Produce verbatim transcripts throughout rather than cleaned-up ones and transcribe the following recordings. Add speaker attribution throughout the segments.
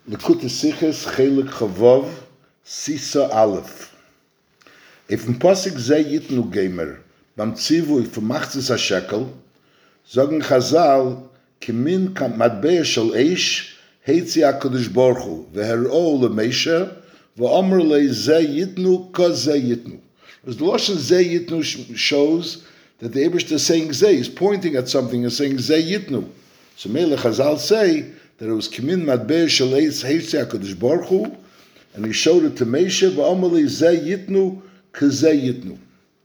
Speaker 1: Likutei Sichos Chelik Chavav Sisa Aleph. If in Pasuk Zeh Yitnu Gamer beim Zivui für Machzis HaShekel sagen Chazal Kimin Matbea Shel Eish Heitzi HaKadosh Baruch Hu Veher'o LeMoshe Ve'omer Le Zeh Yitnu Ka Zeh Yitnu. As the Lashon Zeh Yitnu shows that the Eibishter is saying Zeh, is pointing at something and saying Zeh Yitnu. So Melech Chazal say that it was Kimin Matbea Shel Eish Heitzi HaKadosh Baruch Hu, and he showed it to Moshe, Ve'omer Le Zeh Yitnu Ka Zeh Yitnu.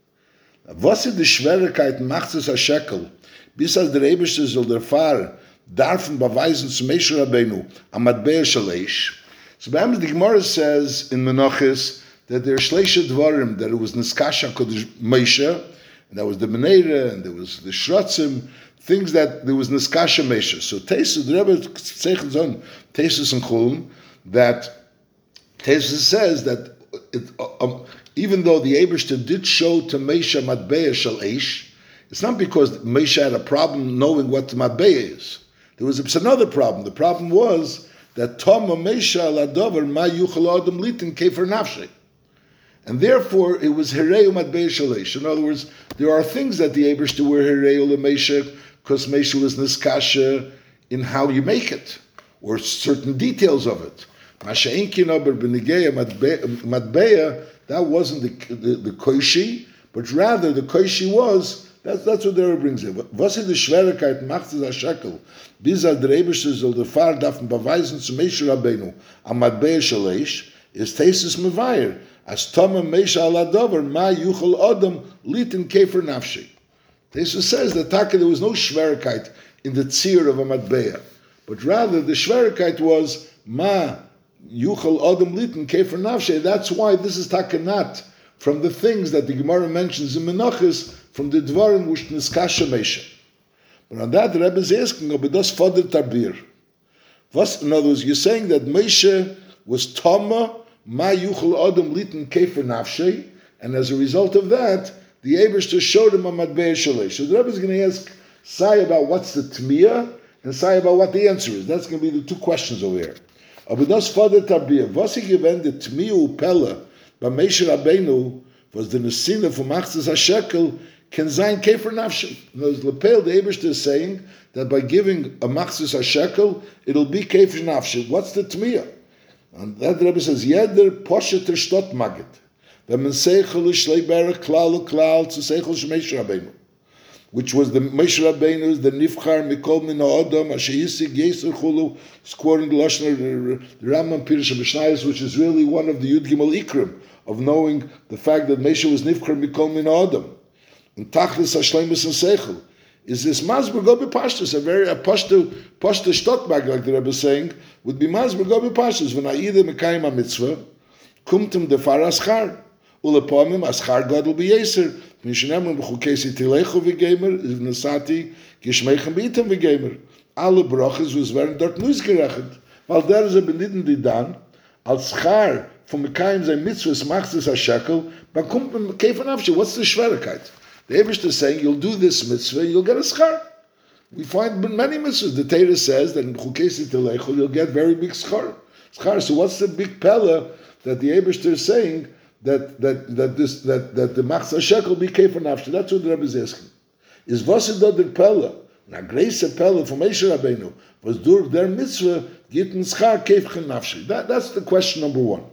Speaker 1: Was ist die Schwierigkeit in Machzis HaShekel, bis als der Eibishter soll der Pfarrer darfen beweisen zu Moshe Rabbeinu am Matbea Shel Eish? So by the Gemara says in Menachos that there are Shleisha Dvarim, that it was Niskasha Kodesh Moshe, and that was the Meneira, and there was the Shrotzim, things that there was Niskasha Moshe. So Tesis, the Rebbe Tzeichens on Tesis and Chulm, that Tesis says that it, um, even though the Eibishter did show to Moshe Matbea Shel Eish, it's not because Moshe had a problem knowing what the Matbea is. There was it's another problem. The problem was that Toma Moshe al Adover Ma Yuchal Adam Litin Kefer Nafshe. And therefore, it was Hireu Matbea Shel Eish. In other words, there are things that the Eibishter were Hireu LeMoshe because Moshe was Niskasha in how you make it, or certain details of it. Masha'inkin aber b'negeya Matbea, that wasn't the, the, the koishi, but rather the koishi was, that's, that's what the Rebbe brings in. Was ist die Schwierigkeit Machzis HaShekel, bis al der Eibishter soll der Pfarrer darf beweisen zu Moshe Rabbeinu am Matbea Shel Eish, is Tesis Mevayer, as Toma Moshe al Adover, ma yuchal Adam litin kefer nafshi. Tesis says that Taka, there was no Schwierigkeit in the tzir of a Matbea, but rather the Schwierigkeit was ma yuchal Adam litin kefer nafshi. That's why this is Taka not from the things that the Gemara mentions in Menachos, from the Dvarim which Niskasha Moshe. But on that, the Rebbe is asking, but does Fader Tabir? Was, in other words, you're saying that Moshe was Tama, Ma Yuchal Adam Litin Kefer Nafshe, and as a result of that, the Eibishter showed him a Matbea Shel Eish. So the Rebbe is going to ask Sai about what's the Tmiyah, and Sai about what the answer is. That's going to be the two questions over here. Aber das Fader Tabir, was he given the Tmiyah Upella by Moshe Rabbeinu was the Nesina for Machzis HaShekel can zayin kefer nafshi. In other words, Lepel, the Eibishter is saying that by giving a Machzis HaShekel, it'll be kefer nafshi. What's the Tmiyah? And that the Rebbe says, Yeder posheter shtot magid. V'men seichel shlei berach klal klal to seichel shmeish Rabbeinu. Which was the Moshe Rabbeinu, the Nifchar Mikol Min Ha'odam, Asher Yisig Yeser Chulu, it's quoting the Lashon, the Rambam Pirush HaMishnayos, which is really one of the Yud Gimel Ikrim, of knowing the fact that Moshe was Nifchar Mikol Min Ha'odam. And Tachlis HaShleimus and Seichel. Is this Masber Gobi Pashtus, a very, a Pashtu, Pashtu Shtotbag, like the Rebbe is saying, would be Masber Gobi Pashtus, when Aida Mekayim HaMitzvah, Kumtum Defar Aschar, Ulepomim Aschar Godel B'Yeser, Mishnayim B'Chukesi Tilechu V'Gemer, Nasati, Gishmeichem B'item V'Gemer. Alle Broches was werden dort nusgerechnet, weil der ist eben nicht die dann, als Schar von Mekayim sein Mitzvahs Machzis HaShekel, man kommt mit Kefer Nafshi. What's the Schwierigkeit? The Eibishter is saying, you'll do this mitzvah, you'll get a schar. We find many mitzvahs. The Torah says that in Chukesi Telechu, you'll get very big schar. schar. So what's the big pella that the Eibishter is saying that that that this that that the Machzis HaShekel be kefer nafshi? That's what the Rebbe is asking. Is was it that the pella? Na grace pella from Moshe Rabbeinu was durch their mitzvah gitten schar kefer nafshi. That that's the question number one.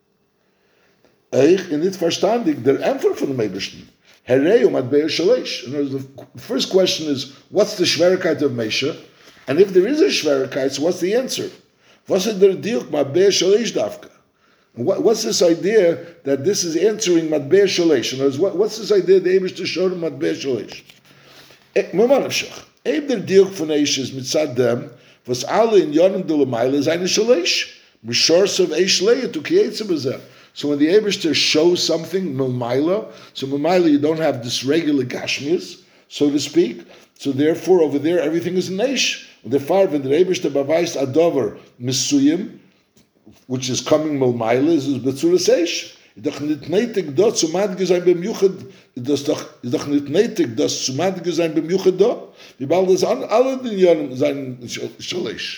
Speaker 1: Ich in nicht verstandig der Antwort von dem Eibishter. Hereu Matbea Shel Eish. The first question is, what's the Schwierigkeit of Moshe? And if there is a Schwierigkeit, so what's the answer? What's the diuk Matbea Shel Eish dafka? What's this idea that this is answering Matbea Shel Eish? In other words, what's this idea the Eibishter showed him Matbea Shel Eish? Mamanavshach. Eib der diuk von Eish is mitzad dem, was alle in Yonim de Lamaila is eine Shel Eish. Mishors of Eish Leia to Kietze Bezeh. So when the Eibishter shows something, Milmaila, so Milmaila you don't have this regular Gashmias, so to speak, so therefore over there everything is Neish. The far when the Eibishter beweist Adover Misuyim, which is coming Milmaila, is Betzuras Eish. Doch nicht nötig dort zu Madge sein beim Juchad, das doch, ist doch nicht nötig, das zu Madge sein beim Juchad da, wie bald das alle den Jahren sein Shalish.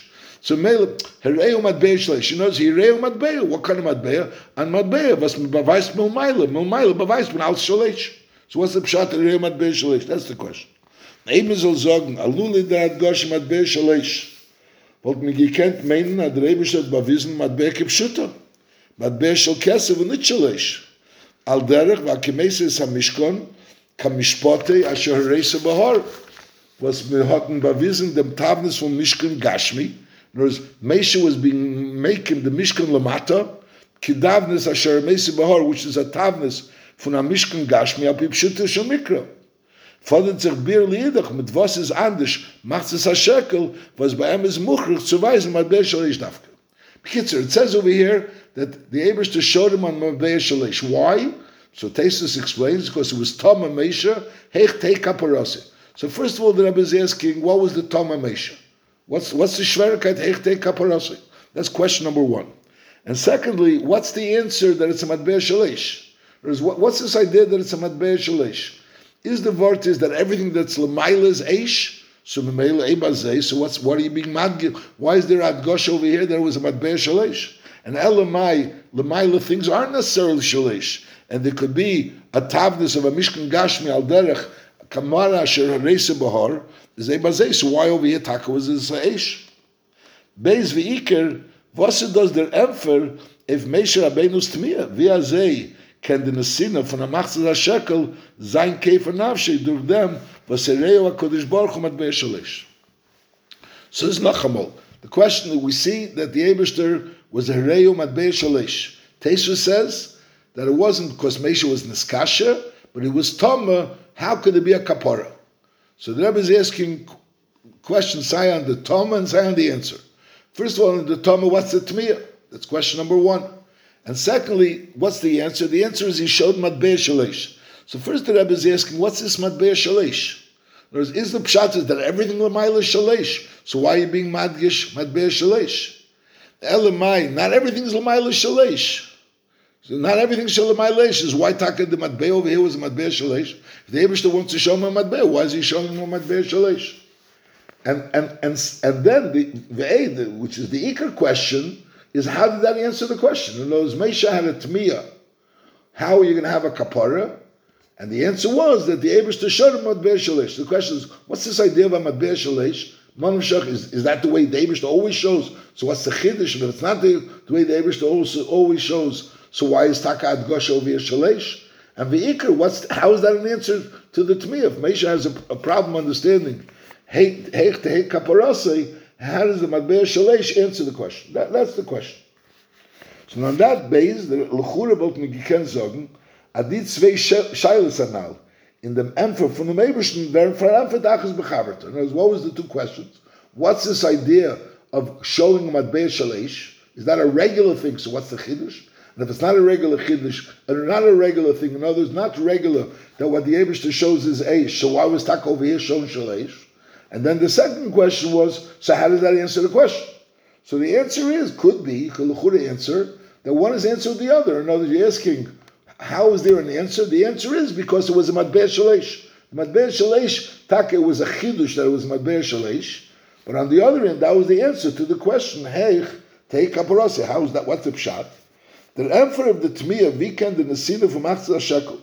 Speaker 1: So Mele, Hereu Matbeya Shleish. You know, Hereu Matbeya. What kind of Matbeya? And Matbeya was beweist Milmaila. Milmaila beweist von Al Shleish. So what's the pshat Hereu Matbeya Shleish? That's the question. Eben soll sagen, Aluli der hat Gosh Matbeya Shleish. Wollt mir gekannt meinen, hat der Ebesh hat bewiesen Matbeya Kipschuta. Matbeya Shel Kesef und nicht Shleish. Al derech, wa Kemese is HaMishkon, kam Mishpotei, asher Hereise Bahar. Was wir hatten bewiesen, dem Tavnis von Mishkan Gashmi. Whereas Mesha was being making the Mishkan Lamata, Kidavnis Asher Mesi Bahar, which is a Tavnis von a Mishkan Gashmi, Api Pshute Shel Mikra. Fordert sich Bir Liedach, mit was ist anders, macht es a Shekel, was bei ihm ist Muchrich zu weisen, Matbeya Shleish Dafka. Bekitzer, it says over here that the Ebershter showed him on Matbeya Shleish. Why? So Taisus explains, because it was Tom and Mesha, Heich Tei Kaparasi. So first of all, the Rebbe is asking, what was the Tom and Mesha? What's what's the Shverkeit Heich Tei Kaparasi? That's question number one. And secondly, what's the answer that it's a Matbeya Shleish? What, what's this idea that it's a Matbeya Shleish? Is the word is that everything that's L'mayla is Eish? So L'mayla Eibazeh, so what's, what are you being mad? Why is there Adgosh over here that it was a Matbeya Shleish? And Elamai, L'mayla things aren't necessarily Shleish. And there could be a tavnis of a Mishkan Gashmi al derech, Kamara Asher Reise Bahar, is Eibazeh, so why over here Taka was this Eish? Beis V'iker, was does der Empfer if Mesha Rabbeinu's Tmiya? Via Zeh, can the Nesina von der Machzes HaShekel sein Käfer Nafshi durch dem, was Hereu HaKodesh Baruch Hu Matbeya Shleish. So this is Nachamol. The question that we see that the Ebershter was Hereu Matbeya Shleish. Teisha says that it wasn't because Mesha was Niskasha, but it was Toma. How could it be a Kapara? So the Rebbe is asking questions, say on the Toma and say on the answer. First of all, in the Toma, what's the Tmiya? That's question number one. And secondly, what's the answer? The answer is he showed Matbeya Shleish. So first the Rebbe is asking, what's this Matbeya Shleish? Is the pshat is that everything L'mayla is Shleish? So why are you being Madgish Matbeya Shleish? Elamai, not everything is L'mayla Shleish. So not everything is L'mayla is why Taka the Matbeya over here was a Matbeya Shleish. If the Ebershter wants to show him a Matbeya, why is he showing him a Matbeya Shleish? And and and and then the the which is the Iker question, is how did that answer the question? In other words, Mesha had a Tmiya. How are you going to have a Kapara? And the answer was that the Ebershter showed him Matbeya Shleish. The question is, what's this idea of a Matbeya Shleish? Is, is that the way the Ebershter always shows? So what's the Chiddush? If it's not the, the way the Ebershter also always shows, so why is Taka Ad Gosh over here Shleish? And V'ikr, what's how is that an answer to the Tmiya? If Mesha has a, a problem understanding, hey, hey, hey, Kaparasei, how does the Matbeya Shleish answer the question? That, that's the question. So on that base, the L'chura wollte mir gekannt sagen, adi zwei Sheiles anal, in dem Empfer von dem Ebershten, der von Empfer Dachas bechaberter. What was the two questions? What's this idea of showing Matbeya Shleish? Is that a regular thing? So what's the Chiddush? And if it's not a regular Chiddush, and not a regular thing, in other words, not regular, that what the Ebershter shows is Eish, so why was Taka over here showing Shleish? And then the second question was, so how does that answer the question? So the answer is, could be, the answer, that one is answered the other. In other words, you're asking, how is there an answer? The answer is because it was a Matbeya Shleish. Matbeya Shleish, Taka, was a Chidush that it was Matbeya Shleish. But on the other end, that was the answer to the question, hey, take Kaparasi, how is that, what's the pshat? The answer of the Tmiya, Vikend, the Nesina from Machzes HaShekel,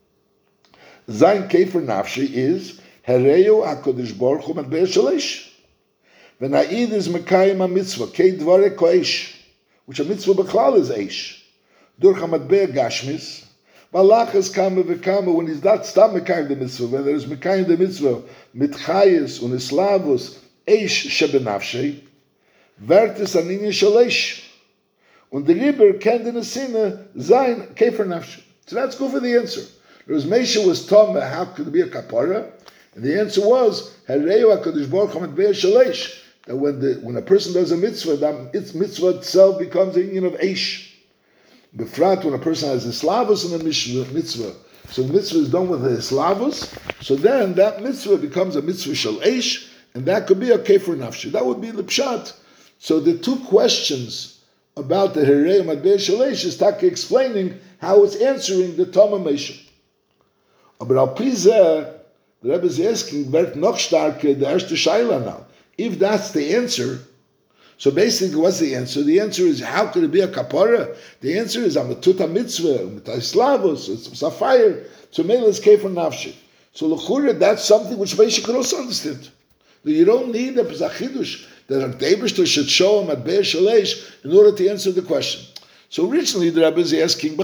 Speaker 1: Zayin Kefer Nafshi is, Hereu HaKodesh Baruch Hu Matbeya Shleish. V'na'id is Mekayim HaMitzvah, Kei Dvare Ko'esh, which a mitzvah b'chlal is Eish. Durch HaMatbeya Gashmis, V'alachas Kama V'kama, when he's not stop Mekayim the mitzvah, when there is Mekayim the mitzvah, Mitchayis und Islavus, Eish Shebenafshei, Vertis Aninya Shleish, und the Riber Ken den Nesina, Zayin Kefer Nafshi. So that's good for the answer. There was Mesha was Tom, how could it be a kapara? And the answer was, Hereu HaKadosh Baruch Hu Matbeya Shleish, that when the when a person does a mitzvah, that its mitzvah itself becomes a union of Eish. Befrat, when a person has a slavus and a mitzvah, so the mitzvah is done with a slavus, so then that mitzvah becomes a mitzvah shel Eish, and that could be a kefer nafshi. That would be the pshat. So the two questions about the Hereu Matbeya Shleish is Taka explaining how it's answering the Toma Mesha. But al Pizeh, the Rebbe is asking, wird noch starker the erste Shaila now. If that's the answer, So basically, what's the answer? The answer is, how could it be a kapara? The answer is, I'm a tuta mitzvah, mitzvah slavos, it's a fire, to melas kefer nafshi. So l'chura, that's something which Moshe could also understand. You don't need a chidush that the Eibishter should show him at Be'er Shalesh in order to answer the question. So originally the Rebbe is asking,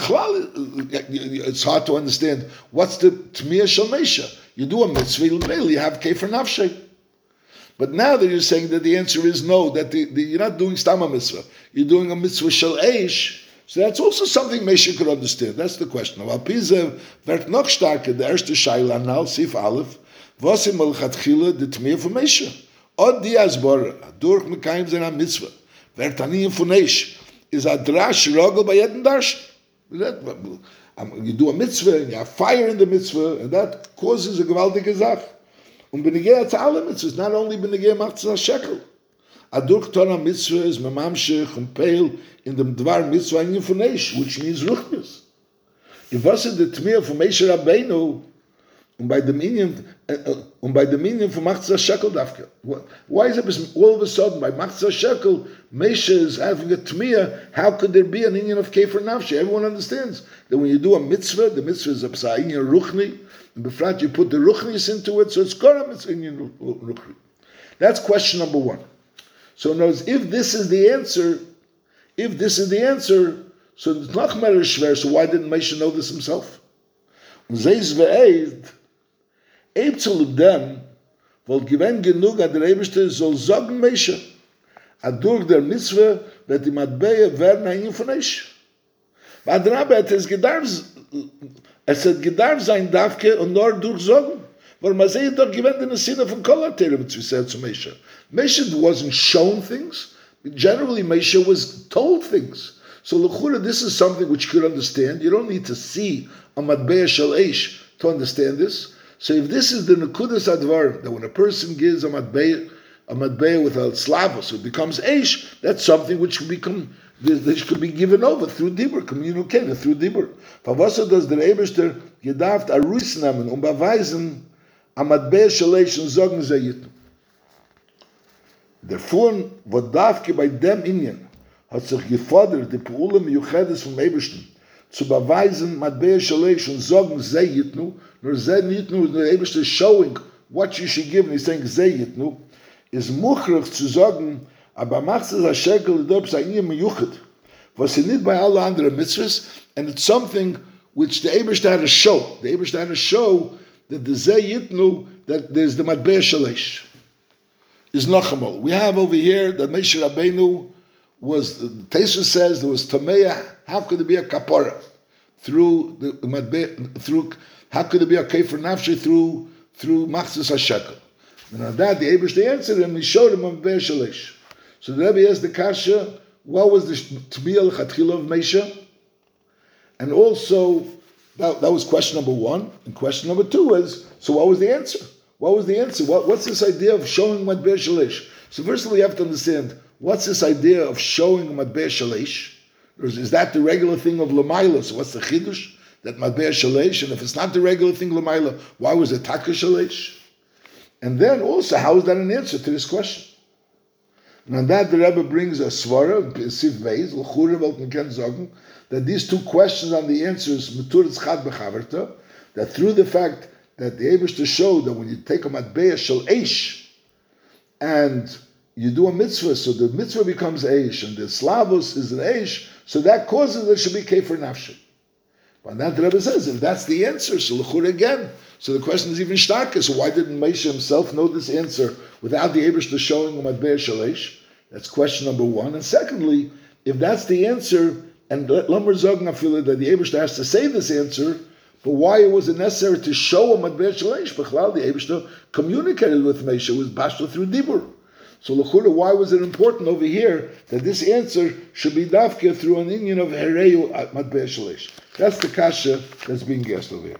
Speaker 1: it's hard to understand, what's the Tmiyah Shel Moshe? You do a mitzvah, you have kefer nafshi. But now that you're saying that the answer is no, that the, the, you're not doing Stama mitzvah, you're doing a mitzvah shel eish, so that's also something Moshe could understand. That's the question. Now, Alpize wird noch starker, der erste Shaila now, Sif Aleph, was im Malchatchila, the Tmiyah for Moshe. Od di Asbora, durch Mekayim Zena mitzvah, wird Taniyah von eish, is a drash rogel by jeden darsh. You do a mitzvah, and you have fire in the mitzvah, and that causes a gewaltige Sache. Und benegea to alle mitzvahs, not only benegea machzah shekel. A durch Torah mitzvah is memamshech and peil in dem dvar mitzvah in Yufunesh, which means ruchnis. If was it the Tmiyah from Moshe Rabbeinu, and by the meaning, and by the meaning for machzah shekel dafka. Why is it all of a sudden by machzah shekel, Moshe is having a Tmiyah? How could there be an inyan of kefer nafshi? Everyone understands that when you do a mitzvah, the mitzvah is a psa inyan ruchni. And befrat, you put the ruchnis into it, so it's koram, it's inyan ruchni. That's question number one. So notice, if this is the answer, if this is the answer, so it's not matter shver, so why didn't Moshe know this himself? Zeis ve'eid, Eibzel dem, wollt gewen genug an der Eibishter soll sagen Moshe, a durch der Mitzvah, that die Matbeya werden ein Infonesh. But the Rabbi hat es gedarf, es hat gedarf sein Davke und nur durch sagen. Weil man sieht doch gewend in der Sinne von Kolatere, which we said to Moshe. Moshe wasn't shown things. Generally, Moshe was told things. So, l'chura, this is something which you could understand. You don't need to see a Matbeya Shel Eish to understand this. So, if this is the Nekudas Advar, that when a person gives a Matbeya, a Matbeya with a Slavos, it becomes Eish, that's something which could become, this could be given over through Dibur, communicated through Dibur. Verwasser does der Eberster gedarft a Ruisnamen und beweisen a Matbeya Shel Eish und sagen sie Yitnu. Therefore, what Davke bei dem Inyan hat sich gefordert, die Pu'ula Miyuchedes vom Ebersten, zu beweisen, Matbeya Shel Eish und sagen sie Yitnu, nur sie Yitnu, the Eberster showing what you should give, and he's saying sie Yitnu, is muchrig zu sagen, aber macht es a shekel, dort sei Inyan Miyuchet, was sie nicht bei alle anderen Mitzvahs, and it's something which the Eberster had to show. The Eberster had to show that the Zeh Yitnu, that there's the Matbeya Shel Eish. Is Nachamol. We have over here that Moshe Rabbeinu was, the Tesis says there was Tameya, how could there be a kapara? Through the Matbeya, through, how could there be a kefer nafshi through, through Machzis HaShekel? And on that, the Ebershter answered him, he showed him Matbeya Shel Eish. So the Rebbe asked the Kasha, what was the Tmiyah L'Chatchila of Moshe? And also, that, that was question number one. And question number two is, so what was the answer? What was the answer? What, what's this idea of showing Matbeya Shel Eish? So first of all, you have to understand, what's this idea of showing Matbeya Shel Eish? Is, is that the regular thing of Lamaila? So what's the Chidush? That Matbeya Shel Eish? And if it's not the regular thing Lamaila, why was it Taka Shel Eish? And then also, how is that an answer to this question? And on that, the Rebbe brings a Svara, Sif Beis, L'chura, Welken Ken Zogen, that these two questions on the answers, Meturitz Chad Bechaverta, that through the fact that the Eibishter showed that when you take a Matbeya Shel Eish and you do a mitzvah, so the mitzvah becomes Eish and the Slavos is an Eish, so that causes there should be Kefer Nafshi. But that the Rebbe says, if that's the answer, so l'chur again. So the question is even starker. So why didn't Moshe himself know this answer without the Eibishter showing a Matbeya Shel Eish? That's question number one. And secondly, if that's the answer, and Lamar Zogen Afila that the Eibishter has to say this answer, but why was it necessary to show a Matbeya Shel Eish? B'chlal, the Eibishter communicated with Moshe, with Bashta through Dibur. So l'chura, why was it important over here that this answer should be dafke through an inyan of Hereyu at Matbeya Shel Eish? That's the kasha that's being guessed over here.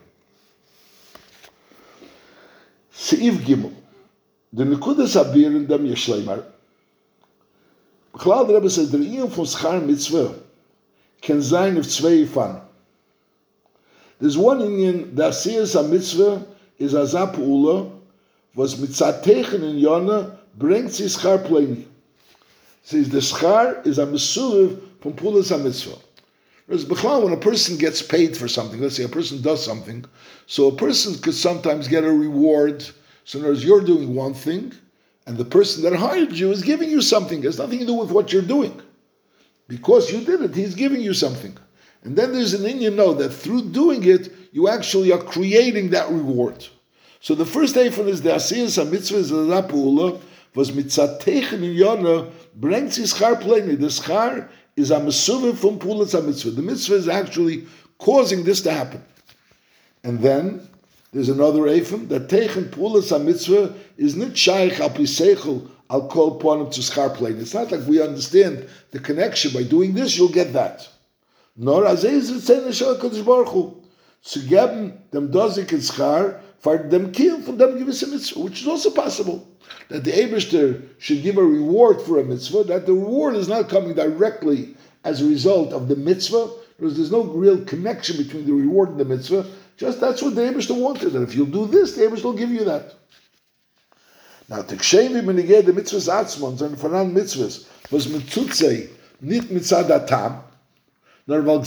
Speaker 1: Seif Gimel. The Nekudas Abir in dem Yeshleimar. B'chlal, the Rebbe says, the inyan from Schar Mitzvah can sein of zwei Yifan. There's one inyan, the Asiyas HaMitzvah is Azap Ula, was Mitzateichen in Yonah, bringt sie Schar Pleini. Says the schar is a mesulev from pulas ha-mitzvah. Whereas b'chlal, when a person gets paid for something, let's say a person does something, so a person could sometimes get a reward. So in other words, you're doing one thing, and the person that hired you is giving you something. It has nothing to do with what you're doing. Because you did it, he's giving you something. And then there's an in you know that through doing it, you actually are creating that reward. So the first eifon is the asiyas ha-mitzvah is la pu'ula, was mitzateichen in yona, brings his schar plainly. The schar is a mesulev from pulas ha-mitzvah. The mitzvah is actually causing this to happen. And then there's another eifon that teichen pulas ha-mitzvah is not shaykh al piseichel al kol ponim to schar plainly. It's not like we understand the connection. By doing this, you'll get that. Nor azay is it saying Shal Kadosh Baruch Hu zu geben dem dozik in schar for them kill from them give us a mitzvah, which is also possible that the Eibishter should give a reward for a mitzvah. That the reward is not coming directly as a result of the mitzvah, because there's no real connection between the reward and the mitzvah. Just that's what the Eibishter wanted. That if you'll do this, the Eibishter will give you that. Now, Tekshevi Menigeh the mitzvahs atzmon and Faran mitzvahs was mitzutzei nit mitzad atam. When the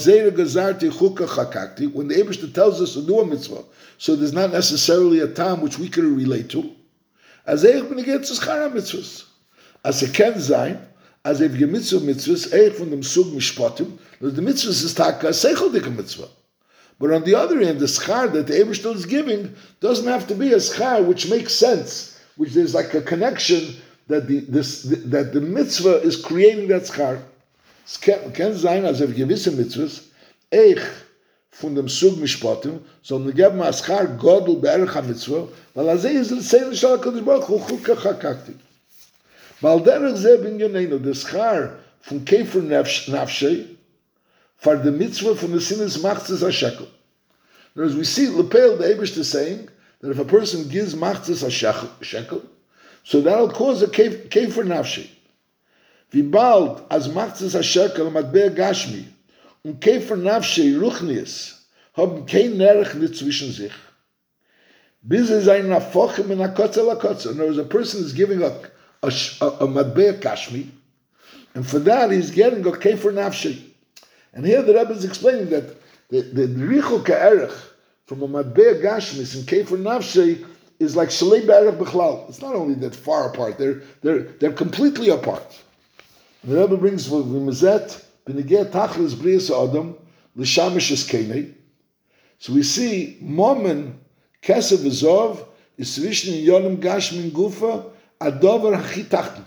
Speaker 1: Eibishter tells us to do a mitzvah, so there's not necessarily a time which we can relate to. As eich beneged zu schar mitzvahs, as a ken zayin, as if ge mitzvah mitzvahs eich von dem sug mishpatim, the mitzvahs is taka seichel dike mitzvah. But on the other hand, the schar that the Eibishter is giving doesn't have to be a schar which makes sense, which there's like a connection that the this that the mitzvah is creating that schar. Es kann sein, als auf gewisse Mitzvahs, eich von dem Sug Mishpatim, soll man geben als Schar Godel be'erich ha-Mitzvah, weil als er ist l'sein Shal HaKadosh Baruch Hu chukach hakakti. Weil derich zeh bin yoneinu, der Schar von Kefer Nafshei, for the Mitzvah von der Sinnes Machzes ha-Shekel. As we see, Lepel, the Eibishter saying, that if a person gives Machzes ha-Shekel, so that'll cause a Kefer Nafshei. Wie bald as Machzes ha-Shekel matbeh Gashmi und Kefer Nafshei Ruchnies haben kein Nerech nicht zwischen sich. Bis es ein Nafochem in ha-Kotze la-Kotze. In other words, a person is giving a, a, a, a matbeh Gashmi, and for that he's getting a Kefer Nafshei. And here the Rebbe is explaining that the, the Richel Ka'erech from a matbeh Gashmis and Kefer Nafshei is like Shalei Be'erech B'chlal. It's not only that far apart, they're, they're, they're completely apart. The Rebbe brings for Vimazet, Benegeh Tachlis Brias Adam, L'Shamish Eskenei. So we see, Momen Kesef V'Zov, is zwischen Yonim Gashmin Gufa, Adover Hachi Tachten.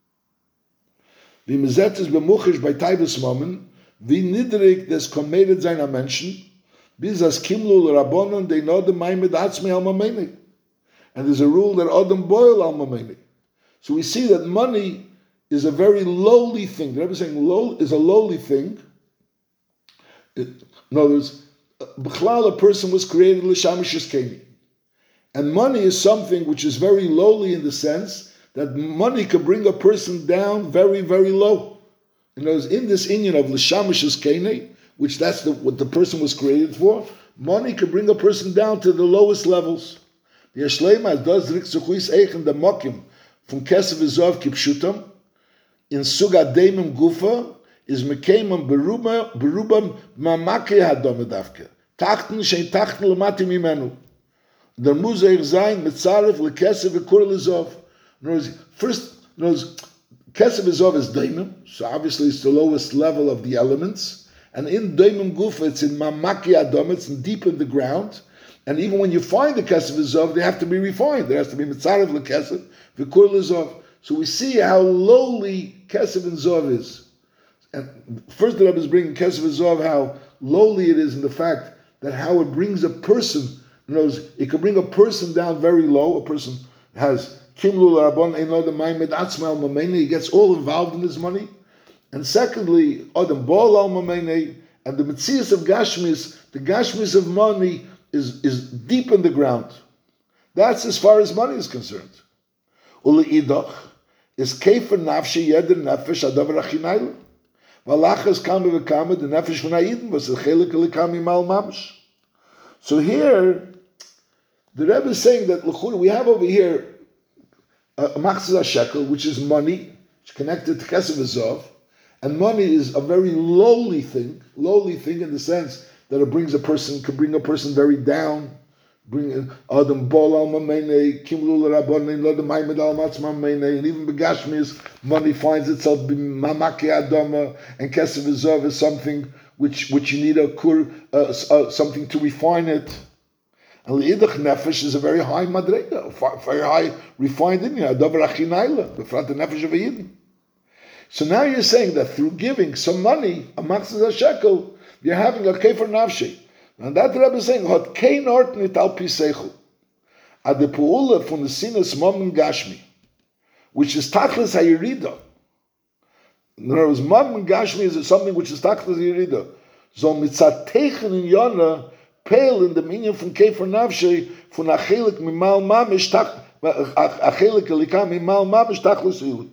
Speaker 1: Vimazet is Bemuchish bei Taibus Momen, wie niedrig des kommedet seiner Menschen, bis as Kimlu L'Rabonon, de Nodem Maimed Atzmei Al Mameni. And there's a rule that Adam boil Al Mameni. So we see that money is a very lowly thing. The Rebbe is saying low is a lowly thing. It, in other words, B'chlal, a person was created l'shamish eskeni. And money is something which is very lowly in the sense that money could bring a person down very, very low. In other words, in this inyan of l'shamish eskeni, which that's the, what the person was created for, money could bring a person down to the lowest levels. The Yeshlema does rikzuchuis eichen the mokim from Kesef V'Zov kipshutam, in Suga Deimim Gufa is Mekemam Beruba Berubam Mamake Hadome Davke. Tachten shein tachten lemati mimenu. Der muss er sein mit Zaref lekesef v'kur lezov. First, knows kesef v'zov is Deimim, so obviously it's the lowest level of the elements. And in Deimim Gufa, it's in Mamake Hadome, it's deep in the ground. And even when you find the kesef v'zov, they have to be refined. There has to be Mitzaref lekesef v'kur lezov. So we see how lowly Kesef and Zov is. And first the Rebbe is bringing Kesef and Zov, how lowly it is in the fact that how it brings a person, knows it can bring a person down very low. A person has Kimlu Rabban Ein Odem Maimed Atzma Al Mamene, he gets all involved in his money. And secondly, Odem Bol Al Mamene, and the Metzias of Gashmis, the Gashmis of money is, is deep in the ground. That's as far as money is concerned. Uli Idach, is Kefer Nafshi Yeder Nefesh Adavar Achinayla. Valachas Kama V'Kama, the Nefesh V'Na'idin, was the Chelik L'Kami Mal Mamish. So here, the Rebbe is saying that we have over here a Machzah Shekel, which is money, it's connected to Kesef Zov, and money is a very lowly thing, lowly thing in the sense that it brings a person, can bring a person very down, bring Adam Bol al Mamene, Kimlul Rabbanin, Lodem Maimed al Matz Mamene, and even Begashmis, money finds itself Mamaki Adama, and Kesef Zov is something which which you need a kur, uh, uh, something to refine it. And L'idach Nefesh is a very high madrega, very high refined in you. Adavar Achinaila, the front Nefesh of a Yidden. So now you're saying that through giving some money, a maxis a shekel, you're having a kefer nafshi. And that Rebbe is saying, Hot kein ort nit al pi seichel. Ad de pu'ula from the sinas mom gashmi, which is tachlis ha'yirida. In other words, mom gashmi is something which is tachlis ha'yirida. So mitzat teichen in yona, pale in the meaning from kefer nafshi, from achelik mimal mamish tach, achelik elikam mimal mamish tachlis ha'yirida.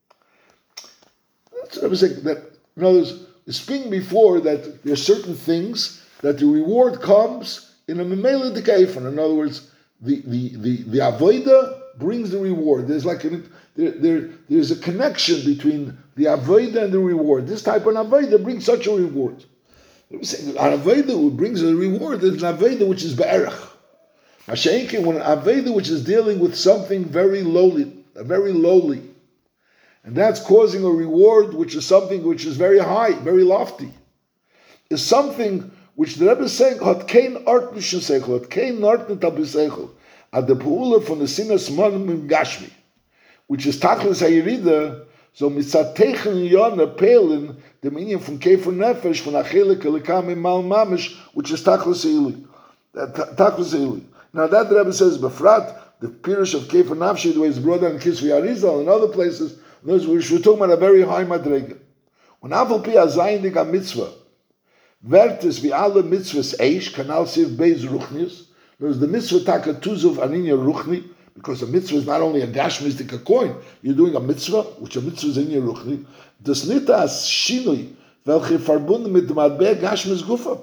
Speaker 1: I was saying that, in other words, speaking before that there are certain things that the reward comes in a memela dekayfon. In other words, the the the the avoida brings the reward. There's like a, there, there there's a connection between the avoida and the reward. This type of avoida brings such a reward. I was saying an avoida which brings a reward is an avoida which is be'erach. Mashenkin, when an avoida which is dealing with something very lowly, very lowly. And that's causing a reward which is something which is very high, very lofty. Is something which the Rebbe is saying, Hot kein art nishn seichel, Hot kein art nit al seichel, ad the pu'ula from the sinas monim gashmi, which is tachlis ha'yirida, so mitzat teichen yona pelin, the meaning from kefer nefesh, from achelik elikam imal mamish, which is tachlis ha'ili. Tachlis ha'ili. Now that the Rebbe says, Befrat, the pirush of kefer nafshi, the way it's brought down in Kisvi Arizal and other places, we're talking about a very high madrega. When Aval Pi Azayin Diga Mitzvah, Vertis vi alle mitzvahs eish, kanal siv beis ruchnius, there's the mitzvah taka tuzuv aninya ruchni, because a mitzvah is not only a gashmistic a coin, you're doing a mitzvah, which a mitzvah is in your ruchni, das nita as shinui, welche verbunden mit dem adbe gashmis gufa.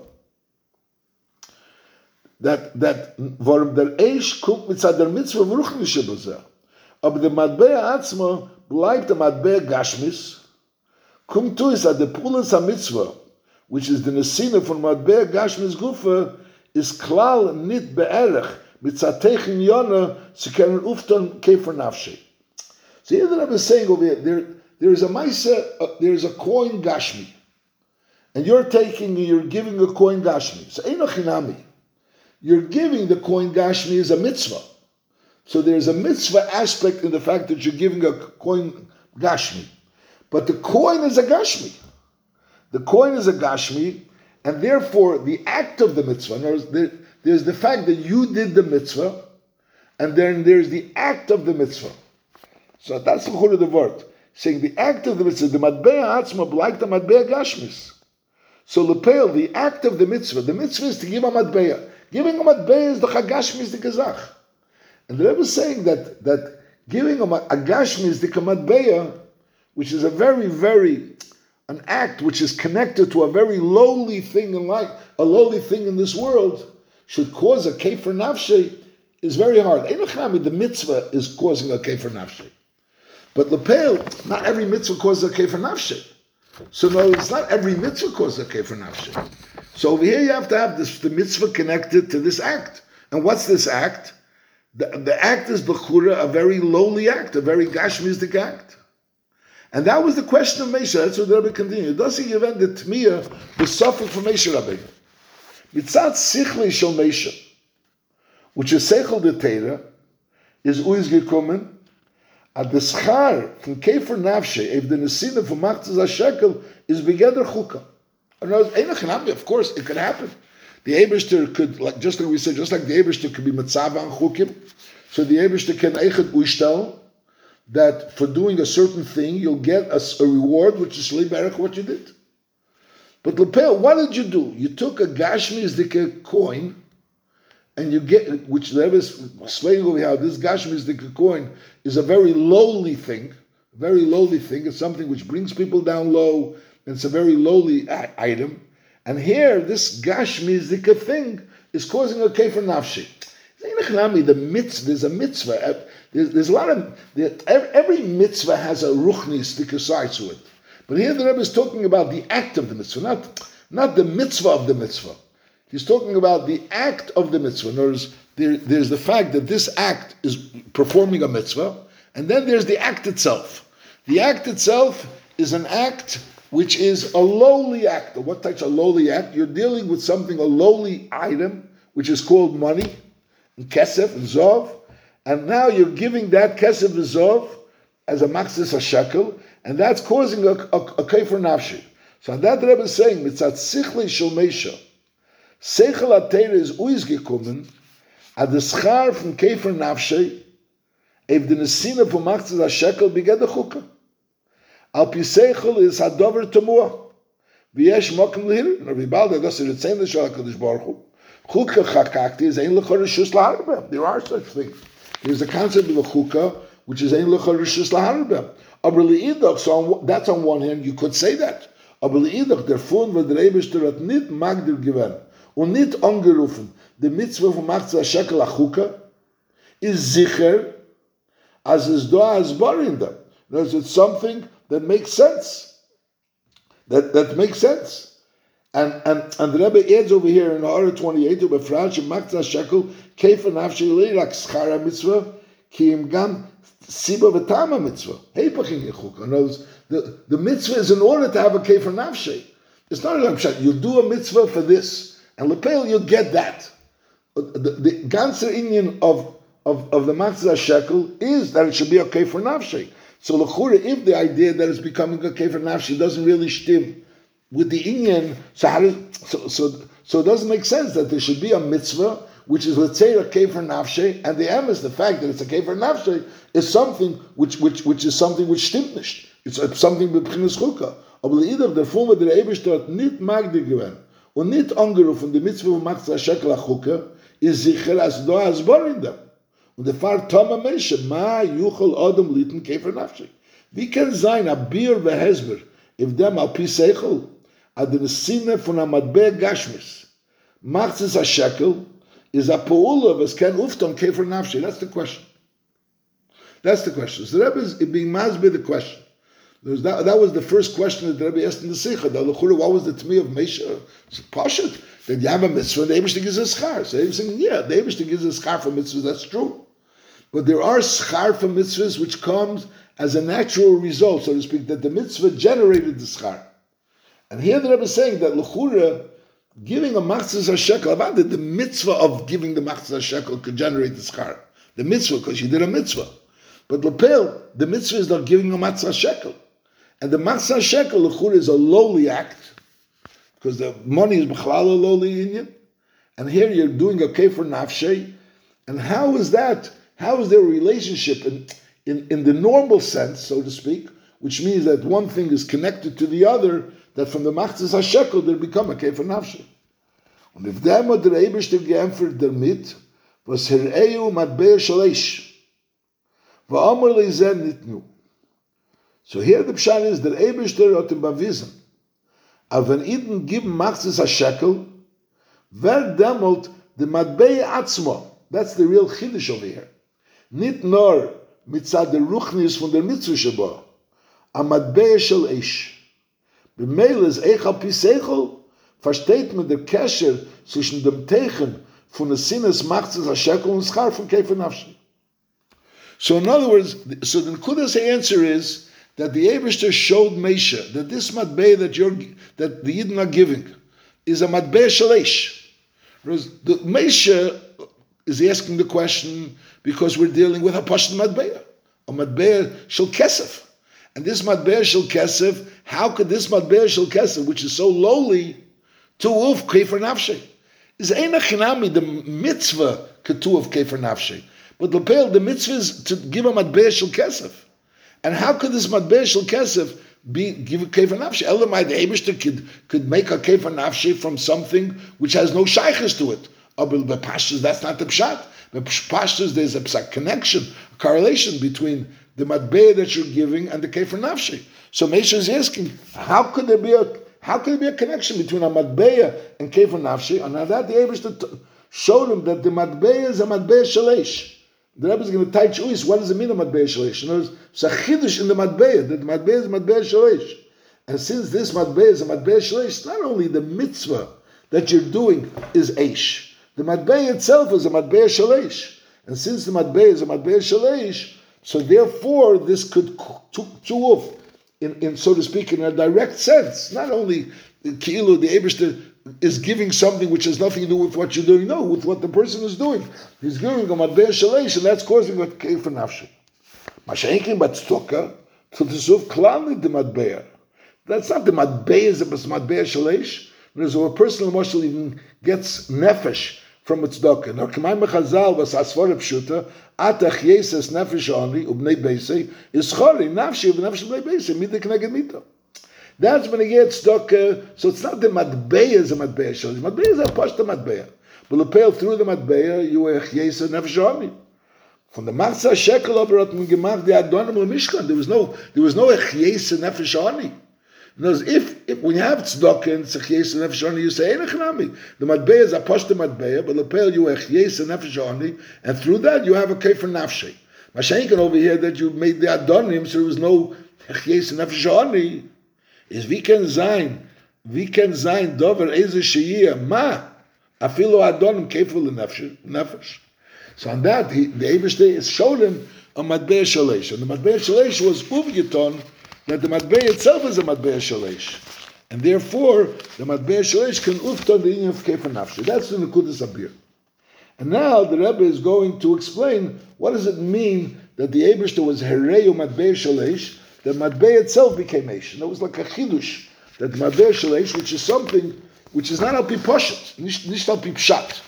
Speaker 1: That, that, warum der eish kommt mit der mitzvah ruchni shebazah. Aber der Matbea Atzma bleibt der Matbea Gashmis, kommt zu es, at the Pulas HaMitzvah, which is the Nesina von Matbea Gashmis Gufa, is klal nit be'erech, mit Zatechin Yona, sie können ufton kefer nafshi. So here the Rebbe is saying over here, there, there is a Maisa, uh, there is a coin Gashmi, and you're taking, you're giving a coin Gashmi. So Eino Chinami, you're giving the coin Gashmi as a mitzvah. So there's a mitzvah aspect in the fact that you're giving a coin Gashmi. But the coin is a Gashmi. The coin is a Gashmi, and therefore the act of the mitzvah, in other words, there, there's the fact that you did the mitzvah, and then there's the act of the mitzvah. So that's the whole of the word. Saying the act of the mitzvah, the Matbea Atzma, like the Matbea Gashmis. So Lepel, the act of the mitzvah, the mitzvah is to give a Matbea. Giving a Matbea is the Chagashmis, the Gazach. And the Rebbe is saying that, that giving a, a Gashmi is the Kamatbeya, which is a very, very, an act which is connected to a very lowly thing in life, a lowly thing in this world, should cause a Kefer Nafshe, is very hard. Einachami, the mitzvah is causing a Kefer Nafshe. But Lepel, not every mitzvah causes a Kefer Nafshe. So no, it's not every mitzvah causes a Kefer Nafshe. So over here you have to have this, the mitzvah connected to this act. And what's this act? The, the act is b'chura, a very lowly act, a very gashmistic act. And that was the question of Moshe. That's what the Rebbe continued. Does he give the Tmiya, the suffering from Moshe Rabbeinu? Mitzat sichli shel Moshe, which is seichel de Teira, is uiz gekommen, at the schar from Kefer Nafshe, if the nesina from Machzas HaShekel is begeder chukah. Of course, it could happen. The Eibishter could, like just like we said, just like the Eibishter could be mitzvah and chukim, so the Eibishter can eichet uishtel that for doing a certain thing you'll get a, a reward which is shli berach what you did. But Lepel, what did you do? You took a gashmi zdika coin, and you get, which the Rebbe is explaining over how this gashmi zdika coin is a very lowly thing, very lowly thing. It's something which brings people down low, and it's a very lowly a- item. And here, this Gashmi Zika thing is causing a Kefer Nafshi. The mitzvah, there's a mitzvah. There's, there's a lot of, there, every mitzvah has a ruchnistic side to it. But here the Rebbe is talking about the act of the mitzvah, not, not the mitzvah of the mitzvah. He's talking about the act of the mitzvah. In other words, there, there's the fact that this act is performing a mitzvah, and then there's the act itself. The act itself is an act which is a lowly act. What type's a lowly act? You're dealing with something, a lowly item, which is called money, and kesef, and zov, and now you're giving that kesef and zov as a maxis a shekel, and that's causing a, a, a kefer nafshi. So that the Rebbe is saying, mitzat sichle shel Meisha, seichel atera is uis gekommen, ad the schar from kefer nafshi, ev the nesina from maxis a shekel beget the chukah. Al pi seichel is hadover temuah. V'yesh mokem lehir, Rabbi Balda goes to the same l'shal HaKadosh Baruch Hu. Chukah chakakti is ein l'chor rishus laharba. There are such things. There's a concept of a chukah, which is ein l'chor rishus laharba. Aber li'idach, so on, that's on one hand, you could say that. Aber li'idach, der Fun wird der Eibishter hat nicht magdir gewähren und nicht angerufen, die Mitzvah von Machzah Shekel HaChukah is sicher, as is doa as bar in them. In other words, it's something that makes sense. That that makes sense. And and and the Rebbe adds over here in Ha'ara twenty-eight, Ubefraj Machzah Shekel Kefer Nafshi Leirak Schara Mitzvah Ki Im Gam Siba V'Tama Mitzvah. Heipachim Yechukah. In other words, the, the mitzvah is in order to have a Kefer Nafshi. It's not a shot. You do a mitzvah for this, and Lepel you'll get that. The, the ganzer inyan of of of the Machzah Shekel is that it should be a Kefer Nafshi. So l'chura, if the idea that it's becoming a kefer nafshi doesn't really stim with the inyan, so, how does, so so so it doesn't make sense that there should be a mitzvah which is, let's say, a kefer nafshi, and the emes, the fact that it's a kefer nafshi, is something which which which is something which stimmt nicht. It's something b'pchinas chukah. Aber leider der Fume der Eibishter hat nicht magdir gewesen und nicht angerufen, die Mitzvah von Machzah Shekel HaChukah ist sicher, als da as bar in them. Und der Fahr Toma Meshe, ma yuchol Adam liten kefer nafshi. Wie kann sein, a bir behezber, if dem al pi seichel, ad den Sinne von a matbe gashmis, macht es a shekel, is a po'ula, was can ufton kefer nafshi. That's the question. That's the question. So the Rebbe is being masbeh the question. Was that, that was the first question that the Rebbe asked in the Sikha. What was the Tmi of Mesha? It's Pashat. That you have a mitzvah, the Eibishter gives a schar. So Eibishter saying, yeah, the Eibishter gives a schar for mitzvahs, that's true. But there are schar for mitzvahs which comes as a natural result, so to speak, that the mitzvah generated the schar. And here the Rebbe is saying that L'chura, giving a machzah shekel, about the mitzvah of giving the machzah shekel could generate the schar. The mitzvah, because you did a mitzvah. But Lepel, the mitzvah is not giving a matzah shekel. And the matzah shekel, L'chura, is a lowly act, because the money is b'chlal a lowly inyan. And here you're doing a kefer nafshe. And how is that? How is there a relationship in, in, in the normal sense, so to speak, which means that one thing is connected to the other, that from the machzah shekel they become a kefer nafshe. And if them hat der Eibishter geämpfert damit, was hereu matbeh shalish. So here the pshat is that Eibishter hat ihm bewiesen, aber wenn Iden geben machzes a shekel, wer demolt the matbei atzmo. That's the real chiddush over here. Nicht nur mitzad der Ruchnis von der Mitzvah sheba, a matbei shel eish. B'meil is eich al pi seichel, versteht man der Kesher zwischen dem Teichen von der Sinnes machzes a shekel und schar von kefer nafshi. So in other words, so the Nekudas answer is that the Eibishter showed Mesha that this matbeh that you're that the Yidden are giving is a matbeh shalish. The Mesha is asking the question because we're dealing with a pashut matbeh, a matbeh shel kesef, and this matbeh shel kesef. How could this matbeh shel kesef, which is so lowly, to uf kefer nafshi? Is eina chinami the mitzvah ketu of kefer nafshi? But Lepel, the mitzvah is to give a matbeh shel kesef. And how could this matbeh shel kesef be give a kefer nafshi? Elamai, the Eibishter could, could make a kefer nafshi from something which has no shaykhs to it. But by pashtus, that's not the pshat. By pashtus, there's a psak connection, a correlation between the matbeh that you're giving and the kefer nafshi. So Mesha is asking, how could there be a how could there be a connection between a matbeh and kefer nafshi? And now that the Eibishter showed him that the matbeya is a matbeya shalish. The Rebbe is going to teach us what does it mean a matbeya shalish. In other words, it's a chidush in the matbeya that the matbeya is a matbeya shalish. And since this matbeya is a matbeya shalish, not only the mitzvah that you're doing is eish, the matbeya itself is a matbeya shalish. And since the matbeya is a matbeya shalish, so therefore this could two off in, in so to speak in a direct sense. Not only the ki'ilu, the Eibishter is giving something which has nothing to do with what you're doing, no, with what the person is doing. He's giving a matbeya shalish, and that's causing a keif for nafshi. Masha'inkin bat tztoka to the suf klali the matbeya. That's not the matbeya, it's the matbeya shalish. There's a person who even gets nefesh from its tzedakah. Now, K'may Mechazal was asvara pshuta, atach yeses nefesh ani ubnei beisei is chori nafshi ubnei ubnei beisei mida k'neged mita. That's when he gets tzedakah. So it's not the matbeya is a matbeya shalish. Matbeya is a pashta matbeya. But lepel through the matbeya you ech yeses nefesh ani. From the machzah shekel aber hat man gemacht the adonim lemishkan. There was no there was no ech yeses nefesh ani. Because if, if when you have tzedakah and tzedakah and nefesh ani, you say enechnami. The matbeya is a pashta matbeya, but lepel you echyeis and nefesh ani, and through that you have a kefer nafshe. Mashenkin over here that you made the adonim, so there was no echyeis and nefesh ani. Is we can zayin, we can zayin dover eze sheyiyah ma afilo adonim kefer nefesh. So on that he, the Eibishter showed him a matbeya shalish, and the matbeya shalish was uvgiton. That the matbeya itself is a matbeya shalish, and therefore the matbeya shalish can ufta the inyan of kefer nafshi. That's the nekudas abir. And now the Rebbe is going to explain what does it mean that the Eibishter was hereu matbeya shalish. The matbeya itself became eish. And it was like a chidush that the matbeya shalish, which is something which is not al pi poshet, nicht al pi pshat,